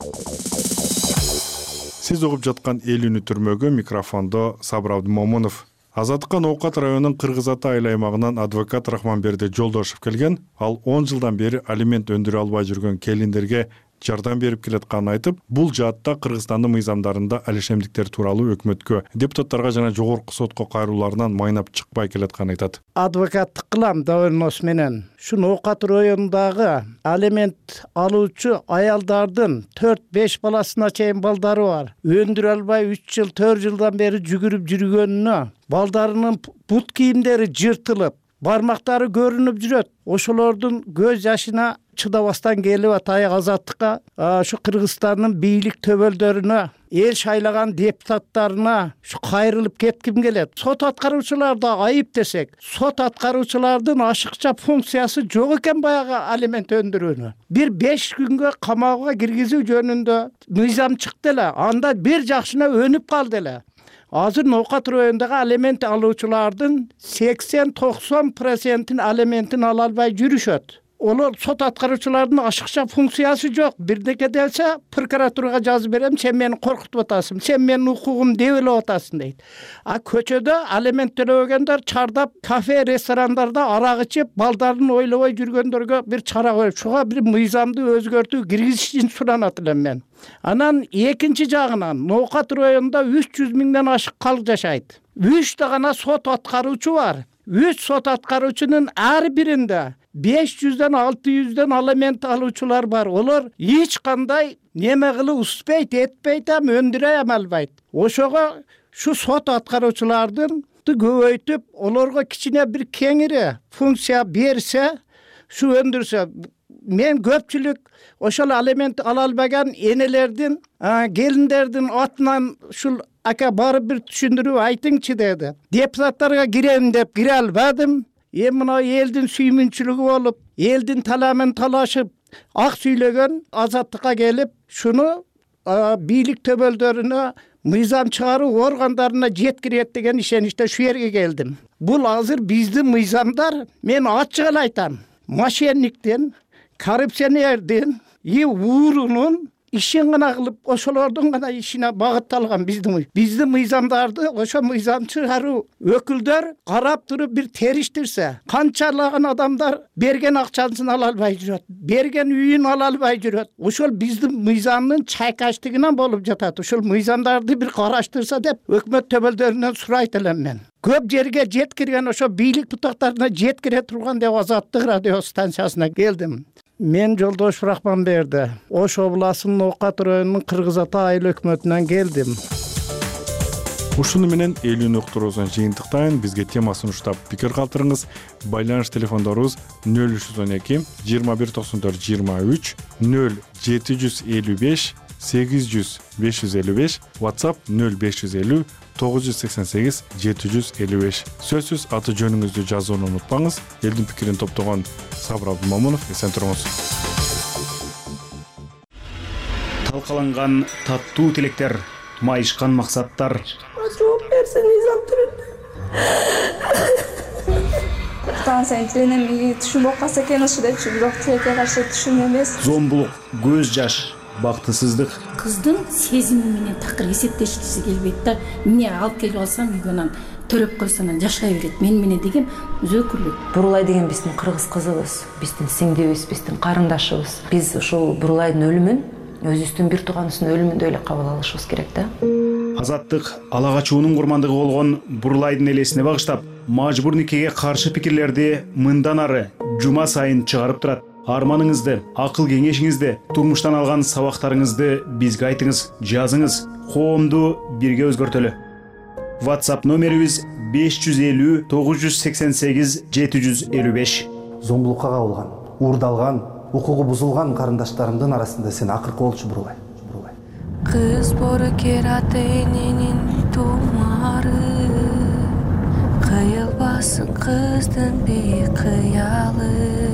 Сиз угуп жаткан Эл үнү түрмөгү, микрофондо Сабыр Абдымомунов. Азаттыкка Ноокат районунун Кыргыз Ата айыл аймагынан адвокат Рахманберди Жолдошев келген. Ал он жылдан бери алимент өндүрө албай жүргөн келиндерге жардам берип келатканын айтып, бул жаатта Кыргызстандын мыйзамдарында алишемдиктер тууралуу өкмөткө, депутаттарга жана жогорку сотко кайрууларынан майнап чыкпай келатканын айтат. Адвокаттык кылам давырнос менен. Ушу Ноокат районундагы алимент алуучу аялдардын төрт беш баласына чейин балдары бар. Өндүрө албай үч жыл, төрт жылдан бери жүгүрүп жүргөнүнө, балдарынын бут кийимдери жыртылып, бармактары көрүнүп жүрөт. Ошолордун көз жашына чыдабастан келип атайык азаттыкка, ушу Кыргызстандын бийлик төбөлдөрүнө, эл шайлаган депутаттарына ушу кайрылып кетким келет. Сот аткаруучуларда айып десек, сот аткаруучулардын ашыкча функциясы жок экен баягы алимент өндүрүүнү. Бир беш күнгө камакка киргизүү жөнүндө мыйзам чыкты эле, анда бир жакшына өнүп калды эле. Азыр Ноокат районундагы алимент алуучулардын сексен токсон процентин алиментин ала албай жүрүшөт. Олар сот аткаруучулардын ашыкча функциясы жок. Бирдеке десе, прокуратурага жазып берем, сен мени коркутуп атасың, сен менин укугум деп эле атасың дейт. А көчөдө алимент төлөбөгөндөр чардап, кафе, ресторандарда арак ичип, балдарын ойлобой жүргөндөргө бир чара коюп, шуга бир мыйзамды өзгөртүү киргизиш үчүн суранат элем мен. Анан экинчи жагынан Ноокат районунда үч жүз миңден ашык калк жашайт. үч да гана сот аткаруучу бар. үч сот аткаруучунун ар биринде беш жүздөн алты жүздөн алимент алуучулар бар. Олар эч кандай неме кылып успейт, этпейт, ам өндүрө албайт. Ошого шу сот аткаруучулардын көбөйтүп, олорго кичине бир кеңири функция берсе, шу өндүрсө, мен көпчүлүк ошол алимент ала албаган энелердин, келиндердин атынан ушул ака барып бир түшүндүрүп айтыңчы деди. Депутаттарга кирем деп кире албадым. Эми мына элдин сүймүнчүлүгү болуп, элдин таламын талашып, ак сүйлөгөн азаттыкка келип, шуну бийлик төбөлдөрүнө, мыйзам чыгаруу органдарына жеткирет деген ишеничте шу жерге келдим. Бул азыр биздин мыйзамдар, мен ачык эле айтам, мошенниктин, коррупционердин, и уурунун ишин гана кылып, ошолордун гана ишине багытталган биздин биздин мыйзамдарды ошо мыйзам чыгаруу өкүлдөр карап туруп бир териштирсе, канчалаган адамдар берген акчасын ала албай жүрөт, берген үйүн ала албай жүрөт. Ошол биздин мыйзамдын чайкаштыгынан болуп жатат. Ошол мыйзамдарды бир караштырса деп өкмөт төбөлдөрүнөн сурайт элем мен. Көп жерге жеткирген ошо бийлик бутактарына жеткире турган деп Азаттык радио станциясына келдим. Мен Жолдошев Рахманберди, Ош областынын Ноокат районунун Кыргыз Ата айыл өкмөтүнөн келдим. Ушуну менен Эл үнү уктуруусун жыйынтыктайын. Бизге темасын уштап пикир калтырыңыз. Байланыш телефондорубуз нөл үч жүз он эки жыйырма бир токсон төрт жыйырма үч, нөл жети жүз элүү беш сегиз жүз беш жүз элүү беш, WhatsApp нөл беш жүз элүү тогуз жүз сексен сегиз жети жүз элүү беш. Сөзсүз аты жөнүңүздү жазууну унутпаңыз. Элдин пикирин топтогон Сабыр Абдымомунов, эсен туруңуз. Талкаланган таттуу тилектер, майышкан максаттар. Жооп берсең, мыйзам түрүндө. Станцияны тиленем, түшүм окаса экен ушу депчи, бирок тилекке каршы түшүм эмес. Зомбулук, көз жаш, бактысыздык. Кыздын сезими менен такыр эсептешкиси келбейт да. Эмне алып келип алсам үйгөнөн төлөп койсоң жашай берет. Мен менен деген өзөкүрлүк. Бурулай деген биздин кыргыз кызыбыз, биздин сиңдибиз, биздин карындашыбыз. Биз ушул Бурулайдын өлүмүн өзүбүздүн бир тууганыбыздын өлүмүндөй эле кабыл алышыбыз керек да. Азаттык ала качуунун курмандыгы болгон Бурулайдын элесине багыштап, мажбур никеге каршы пикирлерди мындан ары жума сайын чыгарып турат. арманыңызды, акыл кеңешиңизди, турмуштан алган сабактарыңызды бизге айтыңыз, жазыңыз. Коомду бирге өзгөртөлү. WhatsApp номерибиз беш жүз элүү тогуз жүз сексен сегиз жети жүз элүү беш. Зомбулукка кабылган, уурдалган, укугу бузулган карындаштарымдын арасында сен акыркы болчу Бурулай. Кыз боркер ата эненин тумары, кыйылбасын кыздын бейкыялы.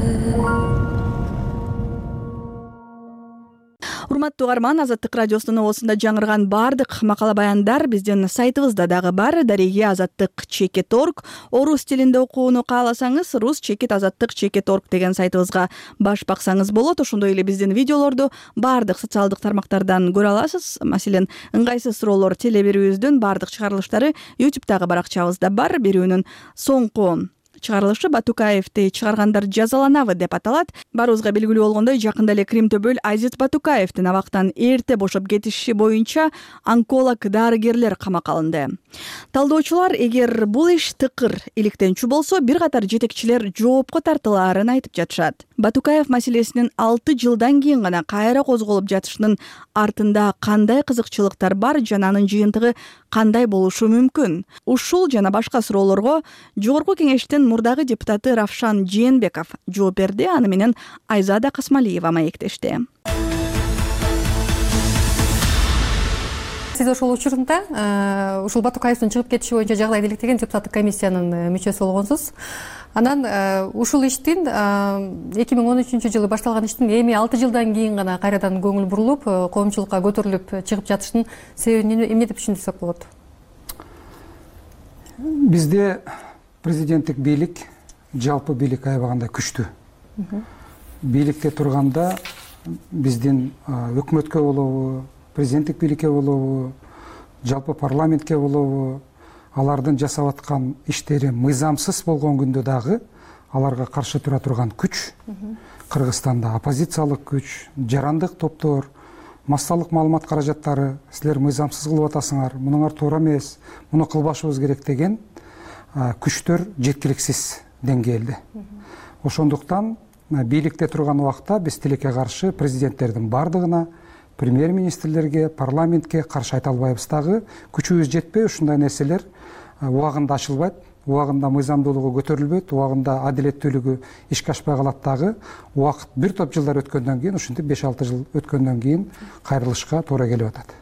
Урматтуу угарман, Азаттык радиосунун оосунда жаңырган бардык макала баяндар биздин сайтыбызда дагы бар. Дареги азаттык чекит орг. Орус тилинде окууну кааласаңыз, рус чекит азаттык чекит орг деген сайтыбызга баш баксаңыз болот. Ошондой эле биздин видеолорду бардык социалдык тармактардан көрө аласыз. Маселен, ыңгайсыз суроолор теле берүүбүздүн бардык чыгарылыштары ютубтагы баракчабызда бар. Берүүнүн соңку чыгарылышы Батукаевди чыгаргандар жазаланабы деп аталат. Барыбызга белгилүү болгондой, жакында эле Крим төбөл Азиз Батукаевдин абактан эрте бошоп кетиши боюнча онколог дарыгерлер камакка алынды. Талдоочулар, эгер бул иш тыкыр иликтенчү болсо, бир катар жетекчилер жоопко тартылаарын айтып жатышат. Батукаев маселесинин алты жылдан кийин гана кайра козголуп жатышынын артында кандай кызыкчылыктар бар жана анын жыйынтыгы кандай болушу мүмкүн? Ушул жана башка суроолорго Жогорку кеңештин мурдагы депутаты Равшан Жээнбеков жооп берди. Аны менен Айзада Касмалиева маектешти. Сиз ошол учурунда ушул Батукаевдин чыгып кетиши боюнча жагдайды иликтеген депутаттык комиссиянын мүчөсү болгонсуз. Анан ушул иштин эки миң он үчүнчү жылы башталган иштин эми алты жылдан кийин гана кайрадан көңүл бурулуп, коомчулукка көтөрүлүп чыгып жатышынын себебин эмне деп түшүндүрсөк болот? Бизде президенттик бийлик, жалпы бийлик аябаганда күчтүү. Бийликте турганда биздин өкмөткө болобу, президенттик бийликке болобу, жалпы парламентке болобу, алардын жасап аткан иштери мыйзамсыз болгон күндө дагы аларга каршы тура турган күч, Кыргызстанда оппозициялык күч, жарандык топтор, массалык маалымат каражаттары, силер мыйзамсыз кылып атасыңар, мунуңар туура эмес, муну кылбашыбыз керек деген күчтөр жеткиликсиз деңгээлде. Ошондуктан бийликте турган убакта биз тилекке каршы президенттердин бардыгына, премьер-министрлерге, парламентке каршы айта албайбыз. Дагы күчүбүз жетпей, ушундай нерселер убагында ачылбайт, убагында мыйзамдуулугу көтөрүлбөйт, убагында адилеттүүлүгү ишке ашпай калат. Дагы убакыт бир топ жылдар өткөндөн кийин, ушинтип беш алты жыл өткөндөн кийин кайрылышка туура келип атат.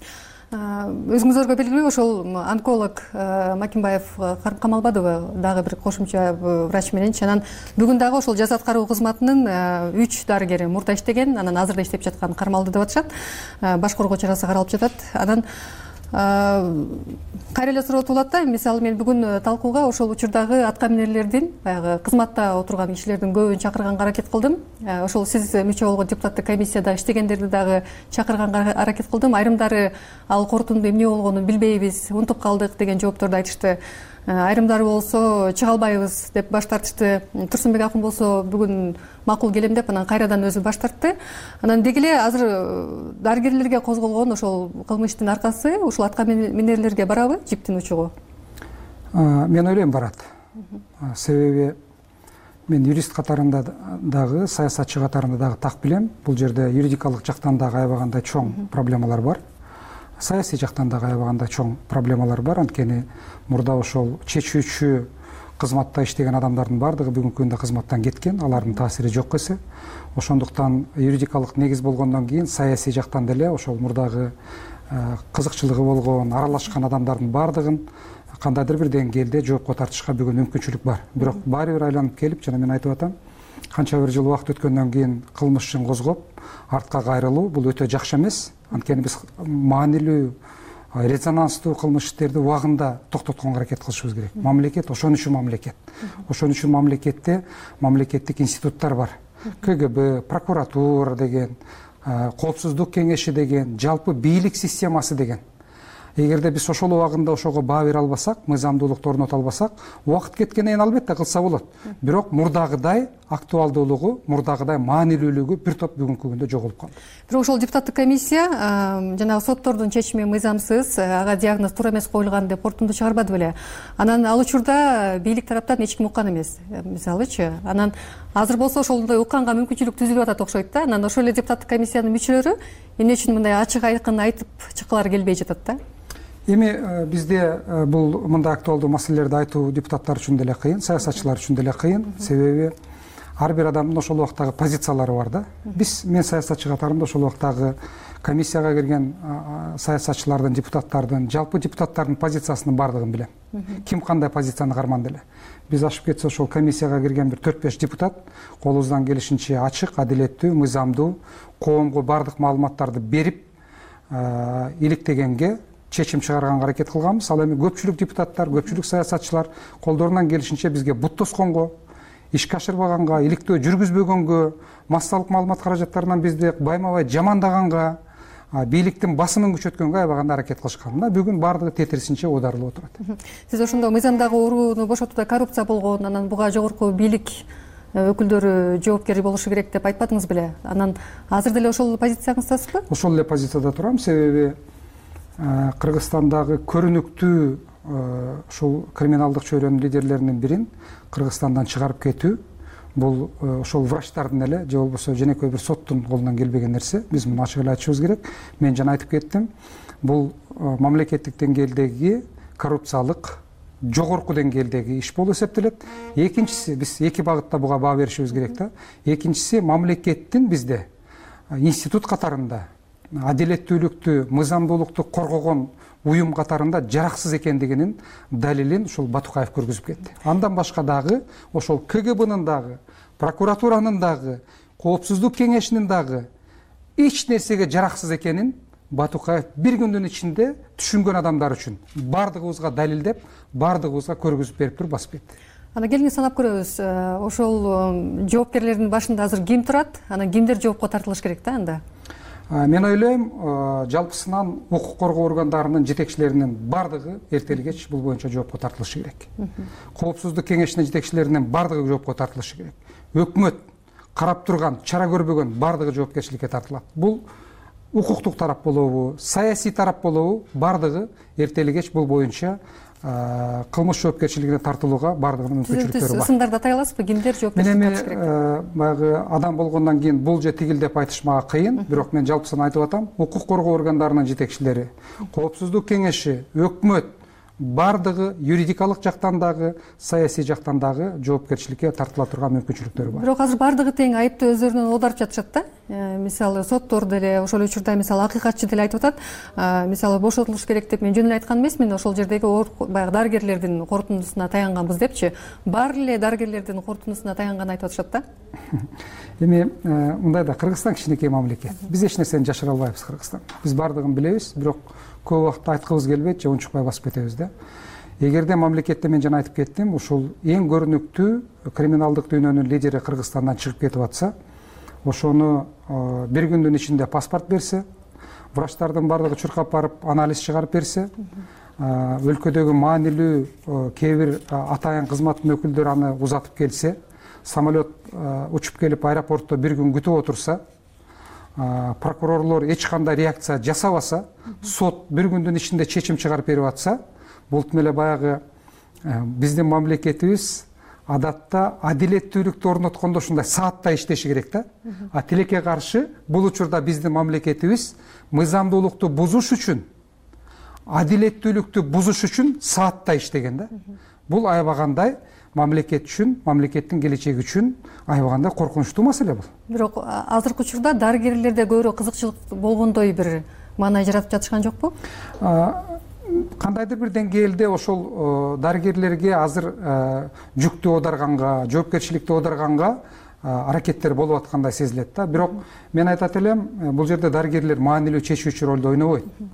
Өзүңүзгө белгилүү, ошол онколог Макимбаев камалбадыбы, дагы бир кошумча врач менен. Анан бүгүн дагы ошол жаза аткаруу кызматынын үч дарыгери мурда иштеген, анан азырда иштеп жаткан кармалды деп атышат. Башкоргоо чарасы каралып жатат. Анан кайра эле суроо туулат да, мисалы мен бүгүн талкууга ошол учурдагы атка минерлердин, баягы кызматта отурган кишилердин көбүн чакырганга аракет кылдым. Ошол сиз мүчө болгон депутаттык комиссияда иштегендерди дагы чакырганга аракет кылдым. Айрымдары ал корутундун эмне болгонун билбейбиз, унутуп калдык деген жоопторду айтышты. Айрымдары болсо чыга албайбыз деп баш тартышты. Турсунбек акын болсо бүгүн макул келем деп анан кайрадан өзү баш тартты. Анан деги эле азыр дарыгерлерге козголгон ошол кылмыштын аркасы ушул атка минерлерге барабы, жиптин учугу? Мен ойлойм барат. Себеби мен юрист катарында дагы, саясатчы катарында дагы так билем. Бул жерде юридикалык жактан дагы аябагандай чоң проблемалар бар. Саясий жактан дагы аябагандай чоң проблемалар бар. Анткени мурда ошол чечүүчү кызматта иштеген адамдардын бардыгы бүгүнкү күндө кызматтан кеткен, алардын таасири жок эсе. Ошондуктан юридикалык негиз болгондон кийин саясий жактан деле ошол мурдагы кызыкчылыгы болгон, аралашкан адамдардын бардыгын кандайдыр бир деңгээлде жоопко тартышка бүгүн мүмкүнчүлүк бар. Бирок баары бир айланып келип, жана мен айтып атам, канча бир жыл убакыт өткөндөн кийин кылмыш ишин козгоп, артка кайрылуу бул өтө жакшы эмес. Анткени биз маанилүү, резонанстуу кылмыш иштерди убагында токтотконго аракет кылышыбыз керек. Мамлекет ошон үчүн мамлекет. Ошон үчүн мамлекетте мамлекеттик институттар бар. К Г Б, прокуратура деген, коопсуздук кеңеши деген, жалпы бийлик системасы деген. эгерде биз ошол убагында ошого баа бере албасак, мыйзамдуулукту орното албасак, убакыт кеткенден кийин албетте кылса болот. Бирок мурдагыдай актуалдуулугу, мурдагыдай маанилүүлүгү бир топ бүгүнкү күндө жоголуп калды. Бирок ошол депутаттык комиссия жанагы соттордун чечими мыйзамсыз, ага диагноз туура эмес коюлган деп корутунду чыгарбады беле. Анан ал учурда бийлик тараптан эч ким уккан эмес. Мисалычы, анан азыр болсо ошондой укканга мүмкүнчүлүк түзүлүп атат окшойт да. Анан ошол эле депутаттык комиссиянын мүчөлөрү эмне үчүн мындай ачык айкын айтып чыккылары келбей жатат да? Эми бизде бул мындай актуалдуу маселелерди айтуу депутаттар үчүн деле кыйын, саясатчылар үчүн деле кыйын. Себеби ар бир адамдын ошол убактагы позициялары бар да. Биз мен саясатчы катарында ошол убактагы комиссияга кирген саясатчылардын, депутаттардын, жалпы депутаттардын позициясынын бардыгын билем. Ким кандай позицияны карманды эле. Биз ашып кетсе ошол комиссияга кирген бир төрт беш депутат колубуздан келишинче ачык, адилеттүү, мыйзамдуу, коомго бардык маалыматтарды берип, иликтегенге чечим чыгарганга аракет кылганбыз. Ал эми көпчүлүк депутаттар, көпчүлүк саясатчылар колдорунан келишинче бизге бут тосконго, ишке ашырбаганга, иликтөө жүргүзбөгөнгө, массалык маалымат каражаттарынан бизди байма-бай жамандаганга, бийликтин басымын күчөткөнгө аябаганда аракет кылышкан. Мына бүгүн бардыгы тетирисинче оодарылып отурат. Сиз ошондо мыйзамдагы урууну бошотууда коррупция болгон, анан буга жогорку бийлик өкүлдөрү жоопкер болушу керек деп айтпадыңыз беле? Анан азыр деле ошол позицияңыздасызбы? Ошол эле позицияда турам, себеби Кыргызстандагы көрүнүктүү ошол криминалдык чөйрөнүн лидерлеринин бирин Кыргызстандан чыгарып кетүү бул ошол врачтардын эле же болбосо женекөй бир соттун колунан келбеген нерсе. Биз муну ачык эле айтышыбыз керек. Мен жана айтып кеттим. Бул мамлекеттик деңгээлдеги коррупциялык жогорку деңгээлдеги иш болуп эсептелет. Экинчиси, биз эки багытта буга баа беришибиз керек да. Экинчиси, мамлекеттин бизде институт катарында адилеттүүлүктү, мыйзамдуулукту коргогон уюм катарында жараксыз экендигинин далилин ушул Батукаев көргөзүп кетти. Андан башка дагы ошол К Г Бнын дагы, прокуратуранын дагы, коопсуздук кеңешинин дагы эч нерсеге жараксыз экенин Батукаев бир күндүн ичинде түшүнгөн адамдар үчүн бардыгыбызга далилдеп, бардыгыбызга көргөзүп берип туруп басып кетти. Ана келиңиз санап көрөбүз. Ошол жоопкерлердин башында азыр ким турат? Анан кимдер жоопко тартылыш керек да анда? Мен ойлойм, жалпысынан укук коргоо органдарынын жетекчилеринин бардыгы эртели кеч бул боюнча жоопко тартылышы керек. Коопсуздук кеңешинин жетекчилеринин бардыгы жоопко тартылышы керек. Өкмөт карап турган, чара көрбөгөн бардыгы жоопкерчиликке тартылат. Бул укуктук тарап болобу, саясий тарап болобу, бардыгы эртели кеч бул боюнча кылмыш жоопкерчилигине тартылууга бардыгынын мүмкүнчүлүктөрү бар. Сындарды атай аласызбы? Кимдер жоопкерчиликке тартыш керек? Мен баягы адам болгондон кийин бул же тигил деп айтыш мага кыйын, бирок мен жалпысын айтып атам. Укук коргоо органдарынын жетекчилери, коопсуздук кеңеши, өкмөт бардыгы юридикалык жактан дагы, саясий жактан дагы жоопкерчиликке тартыла турган мүмкүнчүлүктөрү бар. Бирок азыр бардыгы тең айыптуу өздөрүнөн оодарып жатышат да. Мисалы соттор деле ошол учурда мисалы акыйкатчы деле айтып атат. Мисалы бошотулуш керек деп мен жөн эле айткан эмесмин. Ошол жердеги баягы дарыгерлердин корутундусуна таянганбыз депчи. Баары эле дарыгерлердин корутундусуна таянганын айтып атышат да. Эми мындай да, Кыргызстан кичинекей мамлекет. Биз эч нерсени жашыра албайбыз Кыргызстан. Биз бардыгын билебиз, бирок көп убакытта айткыбыз келбейт же унчукпай басып кетебиз да. Эгерде мамлекетте мен жана айтып кеттим, ушул эң көрүнүктүү криминалдык дүйнөнүн лидери Кыргызстандан чыгып кетип атса, ошону бир күндүн ичинде паспорт берсе, врачтардын бардыгы чуркап барып анализ чыгарып берсе, өлкөдөгү маанилүү кээ бир атайын кызматтын өкүлдөрү аны узатып келсе, самолет учуп келип аэропортто бир күн күтүп отурса, прокурорлор эч кандай реакция жасабаса, сот бир күндүн ичинде чечим чыгарып берип атса, бул тим эле баягы биздин мамлекетибиз адатта адилеттүүлүктү орноткондо ушундай сааттай иштеши керек да. А тилекке каршы бул учурда биздин мамлекетибиз мыйзамдуулукту бузуш үчүн, адилеттүүлүктү бузуш үчүн сааттай иштеген да. Бул аябагандай мамлекет үчүн, мамлекеттин келечеги үчүн аябагандай коркунучтуу маселе бул. Бирок азыркы учурда дарыгерлерде көбүрөөк кызыкчылык болгондой бир маанай жаратып жатышкан жокпу? Кандайдыр бир деңгээлде ошол дарыгерлерге азыр жүктү оодарганга, жоопкерчиликти оодарганга аракеттер болуп аткандай сезилет да. Бирок мен айтат элем, бул жерде дарыгерлер маанилүү чечүүчү ролду ойнобойт.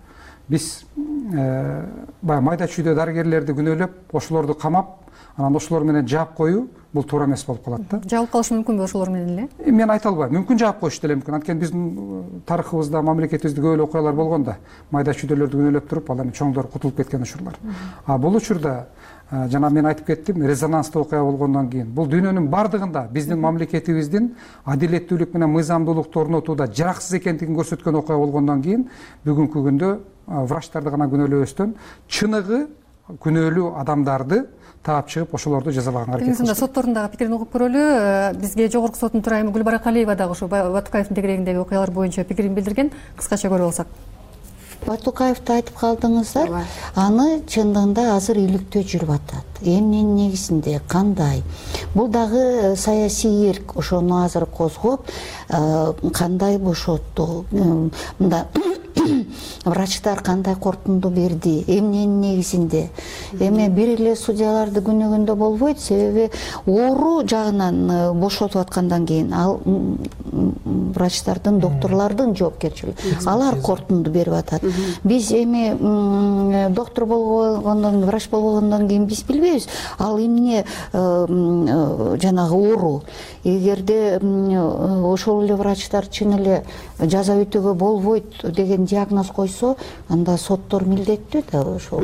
биз баягы майда чүйдө дарыгерлерди күнөөлөп ошолорду камап анан ошолор менен жаап коюу бул туура эмес болуп калат да. Жабылып калышы мүмкүнбү ошолор менен эле? Мен айта албайм. Мүмкүн жаап коюшу деле мүмкүн. Анткени биздин тарыхыбызда, мамлекетибизде көп эле окуялар болгон да. Майда чүйдөлөрдү күнөөлөп туруп, ал эми чоңдор кутулуп кеткен учурлар. А бул учурда жана мен айтып кеттим, резонанстуу окуя болгондон кийин бул дүйнөнүн бардыгында биздин мамлекетибиздин адилеттүүлүк менен мыйзамдуулукту орнотууда жараксыз экендигин көрсөткөн окуя болгондон кийин бүгүнкү күндө врачтарды гана күнөөлөбөстөн чыныгы күнөөлүү адамдарды таап чыгып ошолорду жазалаганга аракет кылышты. Сотторундагы пикирин угуп көрөлү. Бизге жогорку соттун төрайымы Гүлбара Калиева дагы ушу Батукаевдин тегерегиндеги окуялар боюнча пикирин билдирген. Кыскача көрүп алсак. Батукаевди айтып калдыңыздар. Аны чындыгында азыр иликтөө жүрүп атат. Эмненин негизинде, кандай? Бул дагы саясий эрк. Ошону азыр козгоп, кандай бошотту? Мында врачтар кандай корутунду берди, эмненин негизинде? Эми бир эле судьяларды күнөөгөндө болбойт, себеби оору жагынан бошотуп аткандан кийин ал врачтардын, докторлордун жоопкерчилиги. Алар корутунду берип атат. Биз эми доктор болгондон, врач болгондон кийин биз билбейбиз. Ал эмне жанагы оору. Эгерде ошол эле врачтар чын эле жаза өтөөгө болбойт деген диагноз койсо, анда соттор милдеттүү да ошол.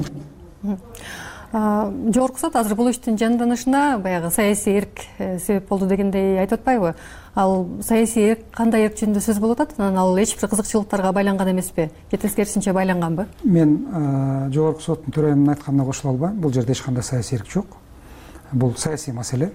Жогорку сот азыр бул иштин жанданышына баягы саясий эрк себеп болду дегендей айтып атпайбы? Ал саясий эрк кандай эрк жөнүндө сөз болуп атат? Анан ал эч бир кызыкчылыктарга байланган эмеспи? Же тескерисинче байланганбы? Мен жогорку соттун төрайымынын айтканына кошула албайм. Бул жерде эч кандай саясий эрк жок. Бул саясий маселе.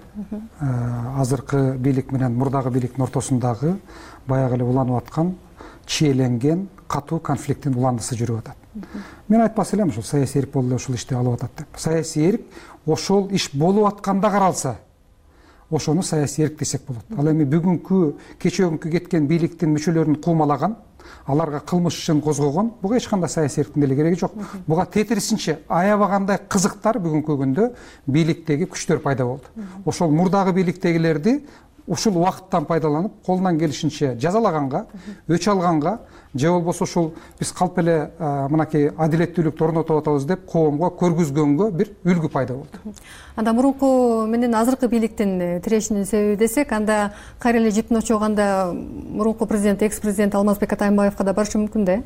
Азыркы бийлик менен мурдагы бийликтин ортосундагы баягы эле уланып аткан, чиеленген, катуу конфликттин уландысы жүрүп атат. Мен айтпас элем ушул саясий эрк болуп эле ушул ишти алып атат деп. Саясий эрк ошол иш болуп атканда каралса, ошону саясий эрк десек болот. Ал эми бүгүнкү, кечеөгүнкү кеткен бийликтин мүчөлөрүн куумалаган, аларга кылмыш ишин козгогон, буга эч кандай саясий эрктин деле кереги жок. Буга тетирисинче аябагандай кызыктар бүгүнкү күндө бийликтеги күчтөр пайда болду. Ошол мурдагы бийликтегилерди ушул убакыттан пайдаланып, колунан келишинче жазалаганга, өч алганга, же болбосо ушул биз калп эле мынакей адилеттүүлүктү орнотуп атабыз деп коомго көргүзгөнгө бир үлгү пайда болду. Анда мурунку менен азыркы бийликтин тирешинин себеби десек, анда кайра эле жиптин очогонда мурунку президент, экс-президент Алмазбек Атамбаевга да барышы мүмкүн да?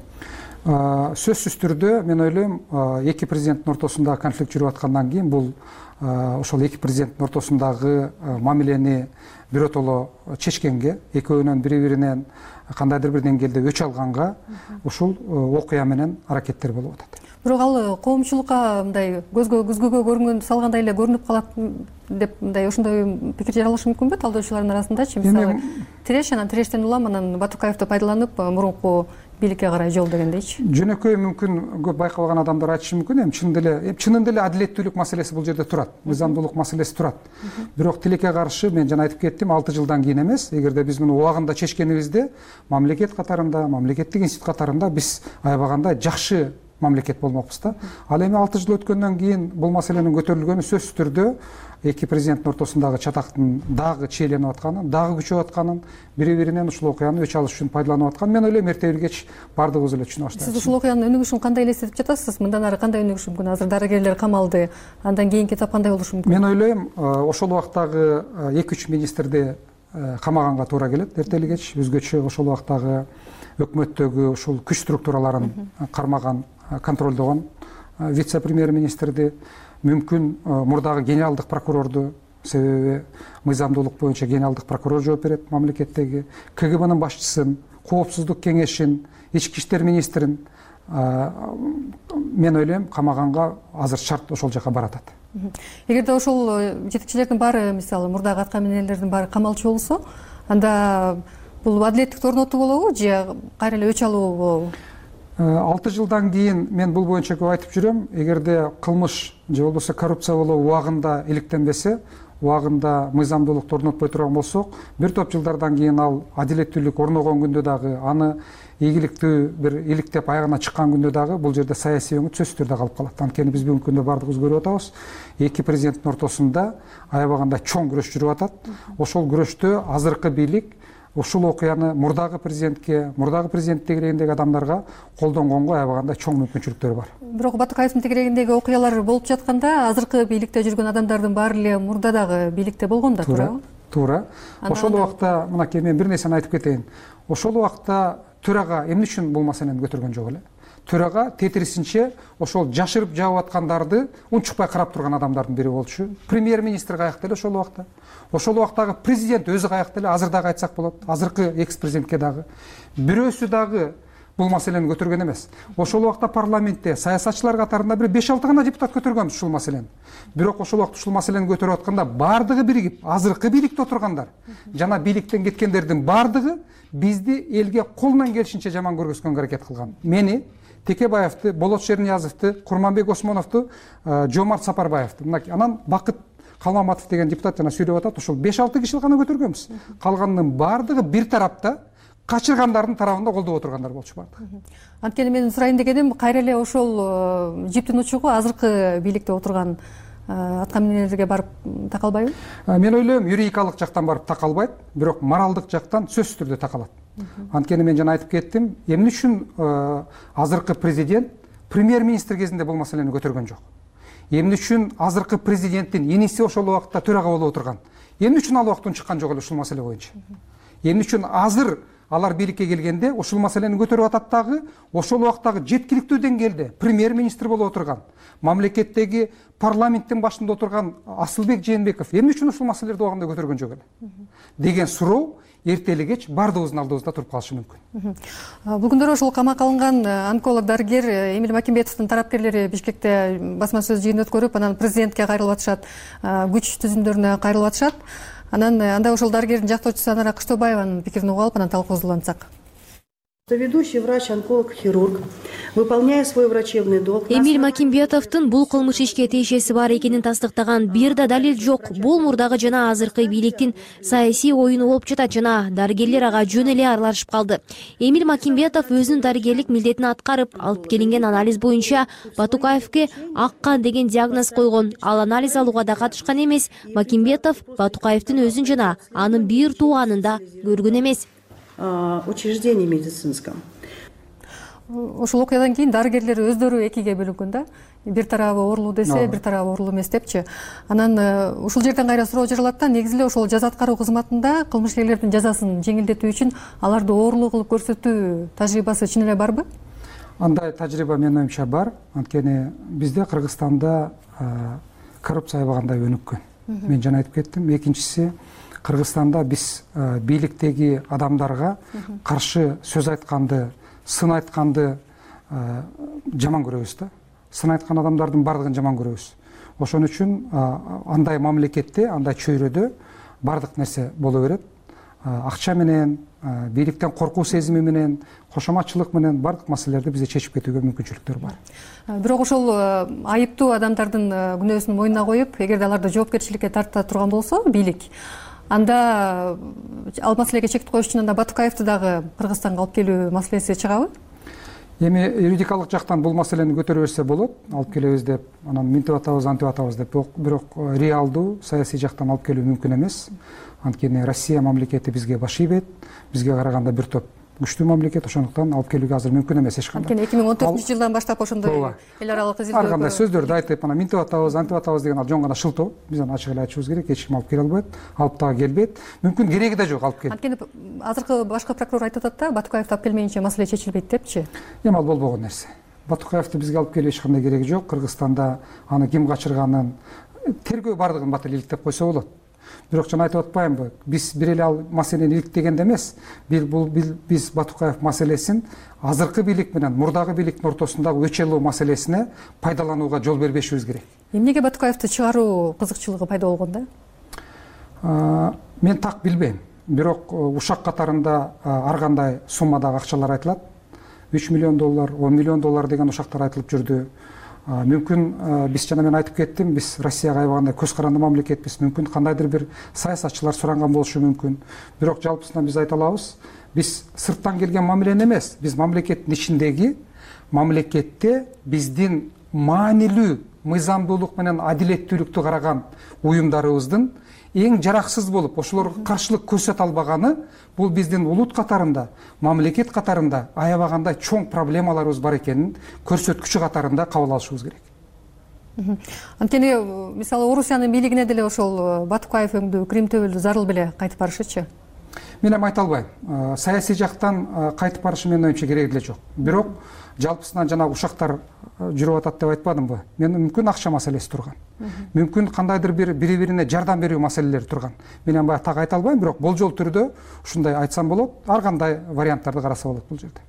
Сөзсүз түрдө мен ойлойм, эки президенттин ортосундагы конфликт жүрүп аткандан кийин бул ошол эки президенттин ортосундагы мамилени биротоло чечкенге, экөөнүн бири-биринен кандайдыр бир деңгээлде өч алганга ушул окуя менен аракеттер болуп атат. Бирок ал коомчулукка мындай көзгө күзгөгө көрүнгөн салгандай эле көрүнүп калат деп мындай ошондой пикир жаралышы мүмкүнбү талдоочулардын арасындачы? Мисалы, тиреш анан тирештен улам анан Батукаевди пайдаланып мурунку бийликке карай жол дегендейчи. Жөнөкөй мүмкүн көп байкабаган адамдар айтышы мүмкүн, эми чынында эле, чынында эле адилеттүүлүк маселеси бул жерде турат, мыйзамдуулук маселеси турат. Бирок тилекке каршы мен жана айтып кеттим, алты жылдан кийин эмес, эгерде биз муну убагында чечкенибизде, мамлекет катарында, мамлекеттик институт катарында биз аябагандай жакшы мамлекет болмокпуз да. Ал эми алты жыл өткөндөн кийин бул маселенин көтөрүлгөнү сөзсүз түрдө эки президенттин ортосундагы чатактын дагы чиеленип атканын, дагы күчөп атканын, бири-биринен ушул окуяны өч алыш үчүн пайдаланып атканын мен ойлойм эрте бир кеч баардыгыбыз эле түшүнүп баштайбыз. Сиз ушул окуянын өнүгүшүн кандай элестетип жатасыз? Мындан ары кандай өнүгүшү мүмкүн? Азыр дарыгерлер камалды, андан кийинки этап кандай болушу мүмкүн? Мен ойлойм, ошол убактагы эки үч министрди камаганга туура келет эрте эле кеч. Өзгөчө ошол убактагы өкмөттөгү ушул күч структураларын кармаган, контролдогон вице-премьер-министрди, мүмкүн мурдагы генералдык прокурорду, себеби мыйзамдуулук боюнча генералдык прокурор жооп берет мамлекеттеги, КГБнын башчысын, коопсуздук кеңешин, ички иштер министрин мен ойлойм камаганга азыр шарт ошол жака баратат. Эгерде ошол жетекчилердин баары, мисалы мурдагы атка минерлердин баары камалчу болсо, анда бул адилеттикти орнотуу болобу же кайра эле өч алуу болобу? алты жылдан кийин мен бул боюнча көп айтып жүрөм, эгерде кылмыш же болбосо коррупция болуу убагында иликтенбесе, убагында мыйзамдуулукту орнотпой турган болсок, бир топ жылдардан кийин ал адилеттүүлүк орногон күндө дагы, аны ийгиликтүү бир иликтеп аягына чыккан күндө дагы бул жерде саясий өңүт сөзсүз түрдө калып калат. Анткени биз бүгүнкү күндө баардыгыбыз көрүп атабыз, эки президенттин ортосунда аябагандай чоң күрөш жүрүп атат. Ошол күрөштө азыркы бийлик ушул окуяны мурдагы президентке, мурдагы президент тегерегиндеги адамдарга колдонгонго аябагандай чоң мүмкүнчүлүктөр бар. Бирок Батукаевдин тегерегиндеги окуялар болуп жатканда азыркы бийликте жүргөн адамдардын баары эле мурдадагы бийликте болгон да, туурабы? Туура. Ошол убакта мынакей мен бир нерсени айтып кетейин. Ошол убакта төрага эмне үчүн бул маселени көтөргөн жок эле? Төрага тетирисинче ошол жашырып жаап аткандарды унчукпай карап турган адамдардын бири болчу. Премьер-министр каякта эле ошол убакта. Ошол убактагы президент өзү каякта эле, азыр дагы айтсак болот. Азыркы экс-президентке дагы. Бирөөсү дагы бул маселени көтөргөн эмес. Ошол убакта парламентте саясатчылар катарында бир беш алты гана депутат көтөргөн ушул маселени. Бирок ошол убакта ушул маселени көтөрүп атканда бардыгы биригип, азыркы бийликте отургандар жана бийликтен кеткендердин бардыгы бизди элге колунан келишинче жаман көргөзгөнгө аракет кылган. Мени, Текебаевди, Болот Шерниязовду, Курманбек Осмоновду, Жомарт Сапарбаевди, мынакей анан Бакыт Калмаматов деген депутат жана сүйлөп атат, ошол беш алты киши гана көтөргөнбүз. Калганынын бардыгы бир тарапта качыргандардын тарабында колдоп отургандар болчу бардыгы. Анткени мен сурайын дегеним, кайра эле ошол жиптин учугу азыркы бийликте отурган аткаминерлерге барып такалбайбы? Мен ойлойм, юридикалык жактан барып такалбайт, бирок моралдык жактан сөзсүз түрдө такалат. Анткени мен жана айтып кеттим, эмне үчүн азыркы президент премьер-министр кезинде бул маселени көтөргөн жок? Эмне үчүн азыркы президенттин иниси ошол убакта төрага болуп отурган? Эмне үчүн ал убактан чыккан жок эле ушул маселе боюнча? Эмне үчүн азыр алар бийликке келгенде ушул маселени көтөрүп атат дагы, ошол убактагы жеткиликтүү деңгээлде премьер-министр болуп отурган, мамлекеттеги парламенттин башында отурган Асылбек Жээнбеков эмне үчүн ушул маселелерди убагында көтөргөн жок эле деген суроо эртели кеч бардыгыбыздын алдыбызда туруп калышы мүмкүн. Бул күндөрү ошол камакка алынган онколог дарыгер Эмиль Макимбетовдун тарапкерлери Бишкекте басма сөз жыйын өткөрүп, анан президентке кайрылып атышат, күч түзүмдөрүнө кайрылып атышат. Анан анда ошол дарыгердин жактоочусу Анара Кыштообаеванын пикирин угуп алып, анан талкуубузду улантсак. Ведущий врач, онколог, хирург, выполняя свой врачебный долг. Эмиль Макимбетовдун бул кылмыш ишке тиешеси бар экенин тастыктаган бир да далил жок. Бул мурдагы жана азыркы бийликтин саясий оюну болуп жатат жана дарыгерлер ага жөн эле аралашып калды. Эмиль Макимбетов өзүнүн дарыгерлик милдетин аткарып, алып келинген анализ боюнча Батукаевке ак кан деген диагноз койгон. Ал анализ алууга да катышкан эмес. Макимбетов Батукаевдин өзүн жана анын бир тууганын да көргөн эмес. Учреждении медицинском. Ошол окуядан кийин дарыгерлер өздөрү экиге бөлүнгөн да. Бир тарабы оорулуу десе, бир тарабы оорулуу эмес депчи. Анан ушул жерден кайра суроо жаралат да, негизи эле ошол жаза аткаруу кызматында кылмышкерлердин жазасын жеңилдетүү үчүн аларды оорулуу кылып көрсөтүү тажрыйбасы чын эле барбы? Андай тажрыйба менин оюмча бар. Анткени бизде Кыргызстанда коррупция аябагандай өнүккөн. Мен жана айтып кеттим. Экинчиси, Кыргызстанда биз бийликтеги адамдарга каршы сөз айтканды, сын айтканды жаман көрөбүз да. Сын айткан адамдардын бардыгын жаман көрөбүз. Ошон үчүн андай мамлекетте, андай чөйрөдө бардык нерсе боло берет. Акча менен, бийликтен коркуу сезими менен, кошоматчылык менен бардык маселелерди бизде чечип кетүүгө мүмкүнчүлүктөр бар. Бирок ошол айыптуу адамдардын күнөөсүн мойнуна коюп, эгерде аларды жоопкерчиликке тарта турган болсо бийлик, анда ал маселеге чек коюш үчүн анда Батукаевди дагы Кыргызстанга алып келүү маселеси чыгабы? Эми юридикалык жактан бул маселени көтөрө берсе болот, алып келебиз деп, анан минтип атабыз, антип атабыз деп, бирок реалдуу саясий жактан алып келүү мүмкүн эмес. Анткени Россия мамлекети бизге баш ийбейт, бизге караганда бир топ күчтүү мамлекет, ошондуктан алып келүүгө азыр мүмкүн эмес эч кандай. Анткени эки миң он төртүнчү жылдан баштап ошондой эл аралык изилдөө. Ар кандай сөздөрдү айтып, анан минтип атабыз, антип атабыз деген ал жөн гана шылтоо. Биз аны ачык эле айтышыбыз керек, эч ким алып келе албайт, алып дагы келбейт. Мүмкүн кереги да жок алып келип. Анткени азыркы башкы прокурор айтып атат да, Батукаевди алып келмейинче маселе чечилбейт депчи. Эми ал болбогон нерсе. Батукаевди бизге алып келүү эч кандай кереги жок. Кыргызстанда аны ким качырганын тергөө бардыгын батыл иликтеп койсо болот. Бирок жана айтып атпаймынбы, биз бир эле ал маселени иликтегенде эмес, бул биз Батукаев маселесин азыркы бийлик менен мурдагы бийликтин ортосундагы өч элүү маселесине пайдаланууга жол бербешибиз керек. Эмнеге Батукаевди чыгаруу кызыкчылыгы пайда болгон да? Мен так билбейм. Бирок ушак катарында ар кандай суммадагы акчалар айтылат. үч миллион доллар, он миллион доллар деген ушактар айтылып жүрдү. Мүмкүн биз жана мен айтып кеттим, биз Россияга аябагандай көз каранды мамлекетпиз. Мүмкүн кандайдыр бир саясатчылар суранган болушу мүмкүн. Бирок жалпысынан биз айта алабыз, биз сырттан келген мамилени эмес, биз мамлекеттин ичиндеги мамлекетте биздин маанилүү мыйзамдуулук менен адилеттүүлүктү караган уюмдарыбыздын эң жараксыз болуп ошолорго каршылык көрсөтө албаганы бул биздин улут катарында, мамлекет катарында аябагандай чоң проблемаларыбыз бар экенин көрсөткүчү катарында кабыл алышыбыз керек. Анткени мисалы Орусиянын бийлигине деле ошол Батукаев өңдүү Крим төбөлдү зарыл беле кайтып барышычы? Мен эми айта албайм. Саясий жактан кайтып барышы менин оюмча керек эле жок. Бирок жалпысынан жанагы ушактар жүрүп атат деп айтпадымбы? Мен мүмкүн акча маселеси турган. Мүмкүн кандайдыр бир бири-бирине жардам берүү маселелери турган. Мен эми так айта албайм, бирок болжол түрдө ушундай айтсам болот. Ар кандай варианттарды караса болот бул жерде.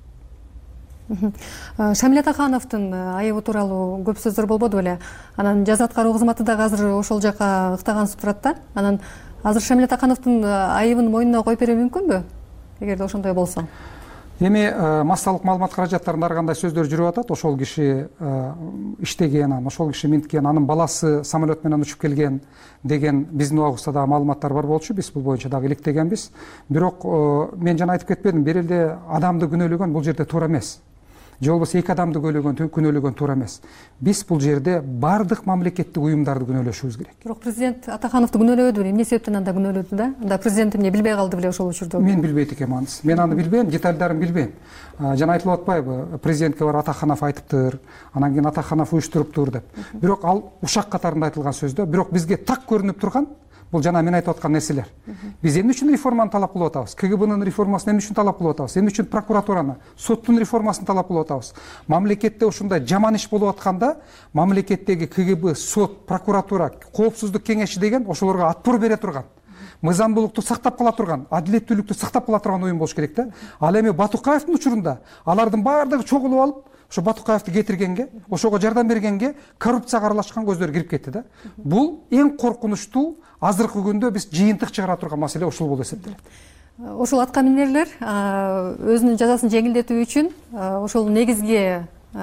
Шамиль Атахановдун айыбы тууралуу көп сөздөр болбоду беле? Анан жаза аткаруу кызматы да азыр ошол жака ыктагансып турат да. Анан азыр Шамиль Атахановдун айыбын мойнуна коюп берүү мүмкүнбү? Эгерде ошондой болсо. Эми массалык маалымат каражаттарында ар кандай сөздөр жүрүп атат. Ошол киши иштеген, ошол киши минткен, анын баласы самолет менен учуп келген деген биздин убагыбызда дагы маалыматтар бар болчу. Биз бул боюнча дагы иликтегенбиз. Бирок мен жана айтып кетпедим, бир эле адамды күнөөлөгөн бул жерде туура эмес. Же болбосо эки адамды күнөөлөгөн туура эмес. Биз бул жерде бардык мамлекеттик уюмдарды күнөөлөшүбүз керек. Бирок президент Атахановду күнөөлөбөдүбү? Эмне себептен анда күнөөлөдү да? Анда президент эмне билбей калды беле ошол учурда? Мен билбейт экенмин аны. Мен аны билбейм, детальдарын билбейм. Жана айтылып атпайбы? Президентке бар Атаханов айтыптыр, анан кийин Атаханов уюштуруптур деп. Бирок ал ушак катарында айтылган сөз да. Бирок бизге так көрүнүп турган бул жана мен айтып аткан нерселер. Биз эмне үчүн реформаны талап кылып атабыз? КГБнын реформасын эмне үчүн талап кылып атабыз? Эмне үчүн прокуратураны, соттун реформасын талап кылып атабыз? Мамлекетте ушундай жаман иш болуп атканда, мамлекеттеги КГБ, сот, прокуратура, коопсуздук кеңеши деген ошолорго отпор бере турган, мыйзамдуулукту сактап кала турган, адилеттүүлүктү сактап кала турган уюм болуш керек да. Ал эми Батукаевдин учурунда алардын баардыгы чогулуп алып, ошо Батукаевди кетиргенге, ошого жардам бергенге коррупцияга аралашкан көздөр кирип кетти да. Бул эң коркунучтуу азыркы күндө биз жыйынтык чыгара турган маселе ушул болуп эсептелет. Ошол атка минерлер өзүнүн жазасын жеңилдетүү үчүн ошол негизги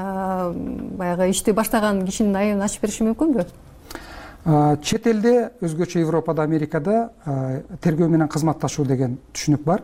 баягы ишти баштаган кишинин айыбын ачып бериши мүмкүнбү? Чет элде, өзгөчө Европада, Америкада тергөө менен кызматташуу деген түшүнүк бар.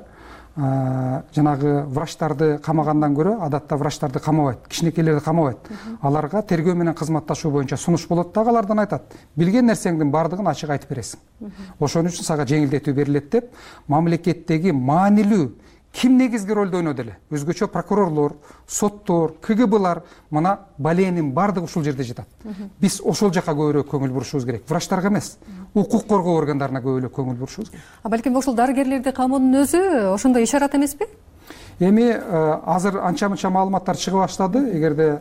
Жанагы врачтарды камагандан көрө адатта врачтарды камабайт, кичинекейлерди камабайт. Аларга тергөө менен кызматташуу боюнча сунуш болот дагы, алардан айтат: билген нерсеңдин баардыгын ачык айтып бересиң. Ошон үчүн сага жеңилдетүү берилет деп, мамлекеттеги маанилүү ким негизги ролду ойноду эле? Өзгөчө прокурорлор, соттор, КГБлар, мына баленин баардыгы ушул жерде жатат. Биз ошол жака көбүрөөк көңүл бурушубуз керек. Врачтарга эмес, укук коргоо органдарына көбүрөөк көңүл бурушубуз керек. А балким ошол дарыгерлерди камоонун өзү ошондой ишарат эмеспи? Эми азыр анча-мынча маалыматтар чыга баштады. Эгерде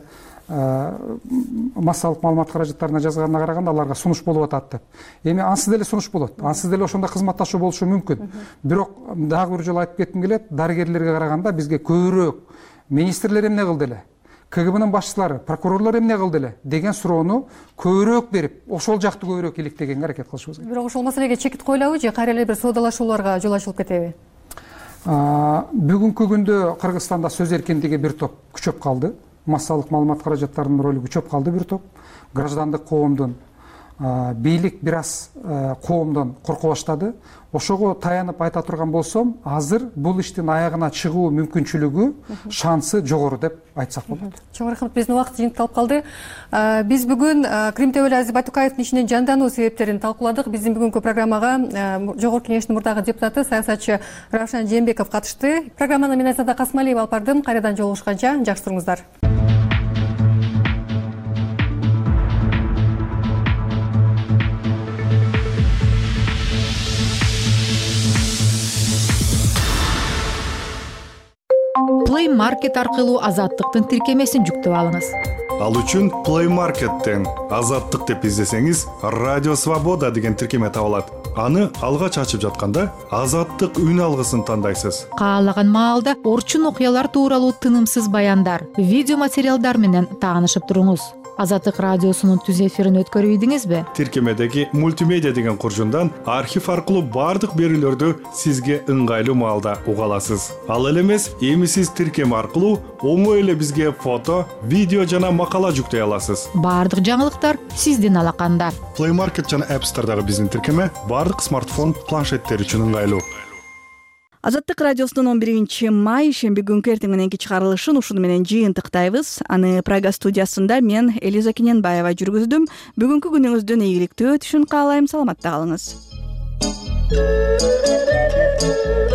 массалык маалымат каражаттарына жазганына караганда аларга сунуш болуп атат деп. Эми ансыз деле сунуш болот. Ансыз деле ошондо кызматташуу болушу мүмкүн. Бирок дагы бир жолу айтып кетким келет, дарыгерлерге караганда бизге көбүрөөк министрлер эмне кылды эле, КГБнын башчылары, прокурорлор эмне кылды эле деген суроону көбүрөөк берип, ошол жакты көбүрөөк иликтегенге аракет кылышыбыз керек. Бирок ошол маселеге чекит коюлабы же кайра эле бир соодалашууларга жол ачылып кетеби? Бүгүнкү күндө Кыргызстанда сөз эркиндиги бир топ күчөп калды. Массалык маалымат каражаттарынын ролу күчөп калды бир топ. Граждандык коомдун, бийлик бир аз коомдон корко баштады. Ошого таянып айта турган болсом, азыр бул иштин аягына чыгуу мүмкүнчүлүгү, шансы жогору деп айтсак болот. Чоң рахмат, биздин убакыт жыйынтыкталып калды. Биз бүгүн Крим төбөлү Азиз Батукаевдин ишинин жандануу себептерин талкууладык. Биздин бүгүнкү программага Жогорку Кеңештин мурдагы депутаты, саясатчы Равшан Жээнбеков катышты. Программаны мен Айзада Касмалиева алып бардым. Кайрадан жолугушканча жакшы туруңуздар. Play Market аркылуу Азаттыктын тиркемесин жүктөп алыңыз. Ал үчүн Play Market'тен Азаттык деп издесеңиз, Радио Свобода деген тиркеме табылат. Аны алгач ачып жатканда Азаттык үн алгысын тандайсыз. Каалаган маалда орчун окуялар тууралуу тынымсыз баяндар, видео материалдар менен таанышып туруңуз. Азаттык радиосунун түз эфирин өткөрүп ийдиңизби? Тиркемедеги мультимедиа деген куржундан архив аркылуу бардык берүүлөрдү сизге ыңгайлуу маалда уга аласыз. Ал эле эмес, эми сиз тиркеме аркылуу оңой эле бизге фото, видео жана макала жүктөй аласыз. Бардык жаңылыктар сиздин алаканда. Play Market жана App Store'дагы биздин тиркеме бардык смартфон, планшеттер үчүн ыңгайлуу. Азаттык радиосунун он биринчи май ишемби күнкү эртең мененки чыгарылышын ушуну менен жыйынтыктайбыз. Аны Прага студиясында мен Элиза Кененбаева жүргүздүм. Бүгүнкү күнүңүздүн ийгиликтүү өтүшүн каалайм. Саламатта калыңыз.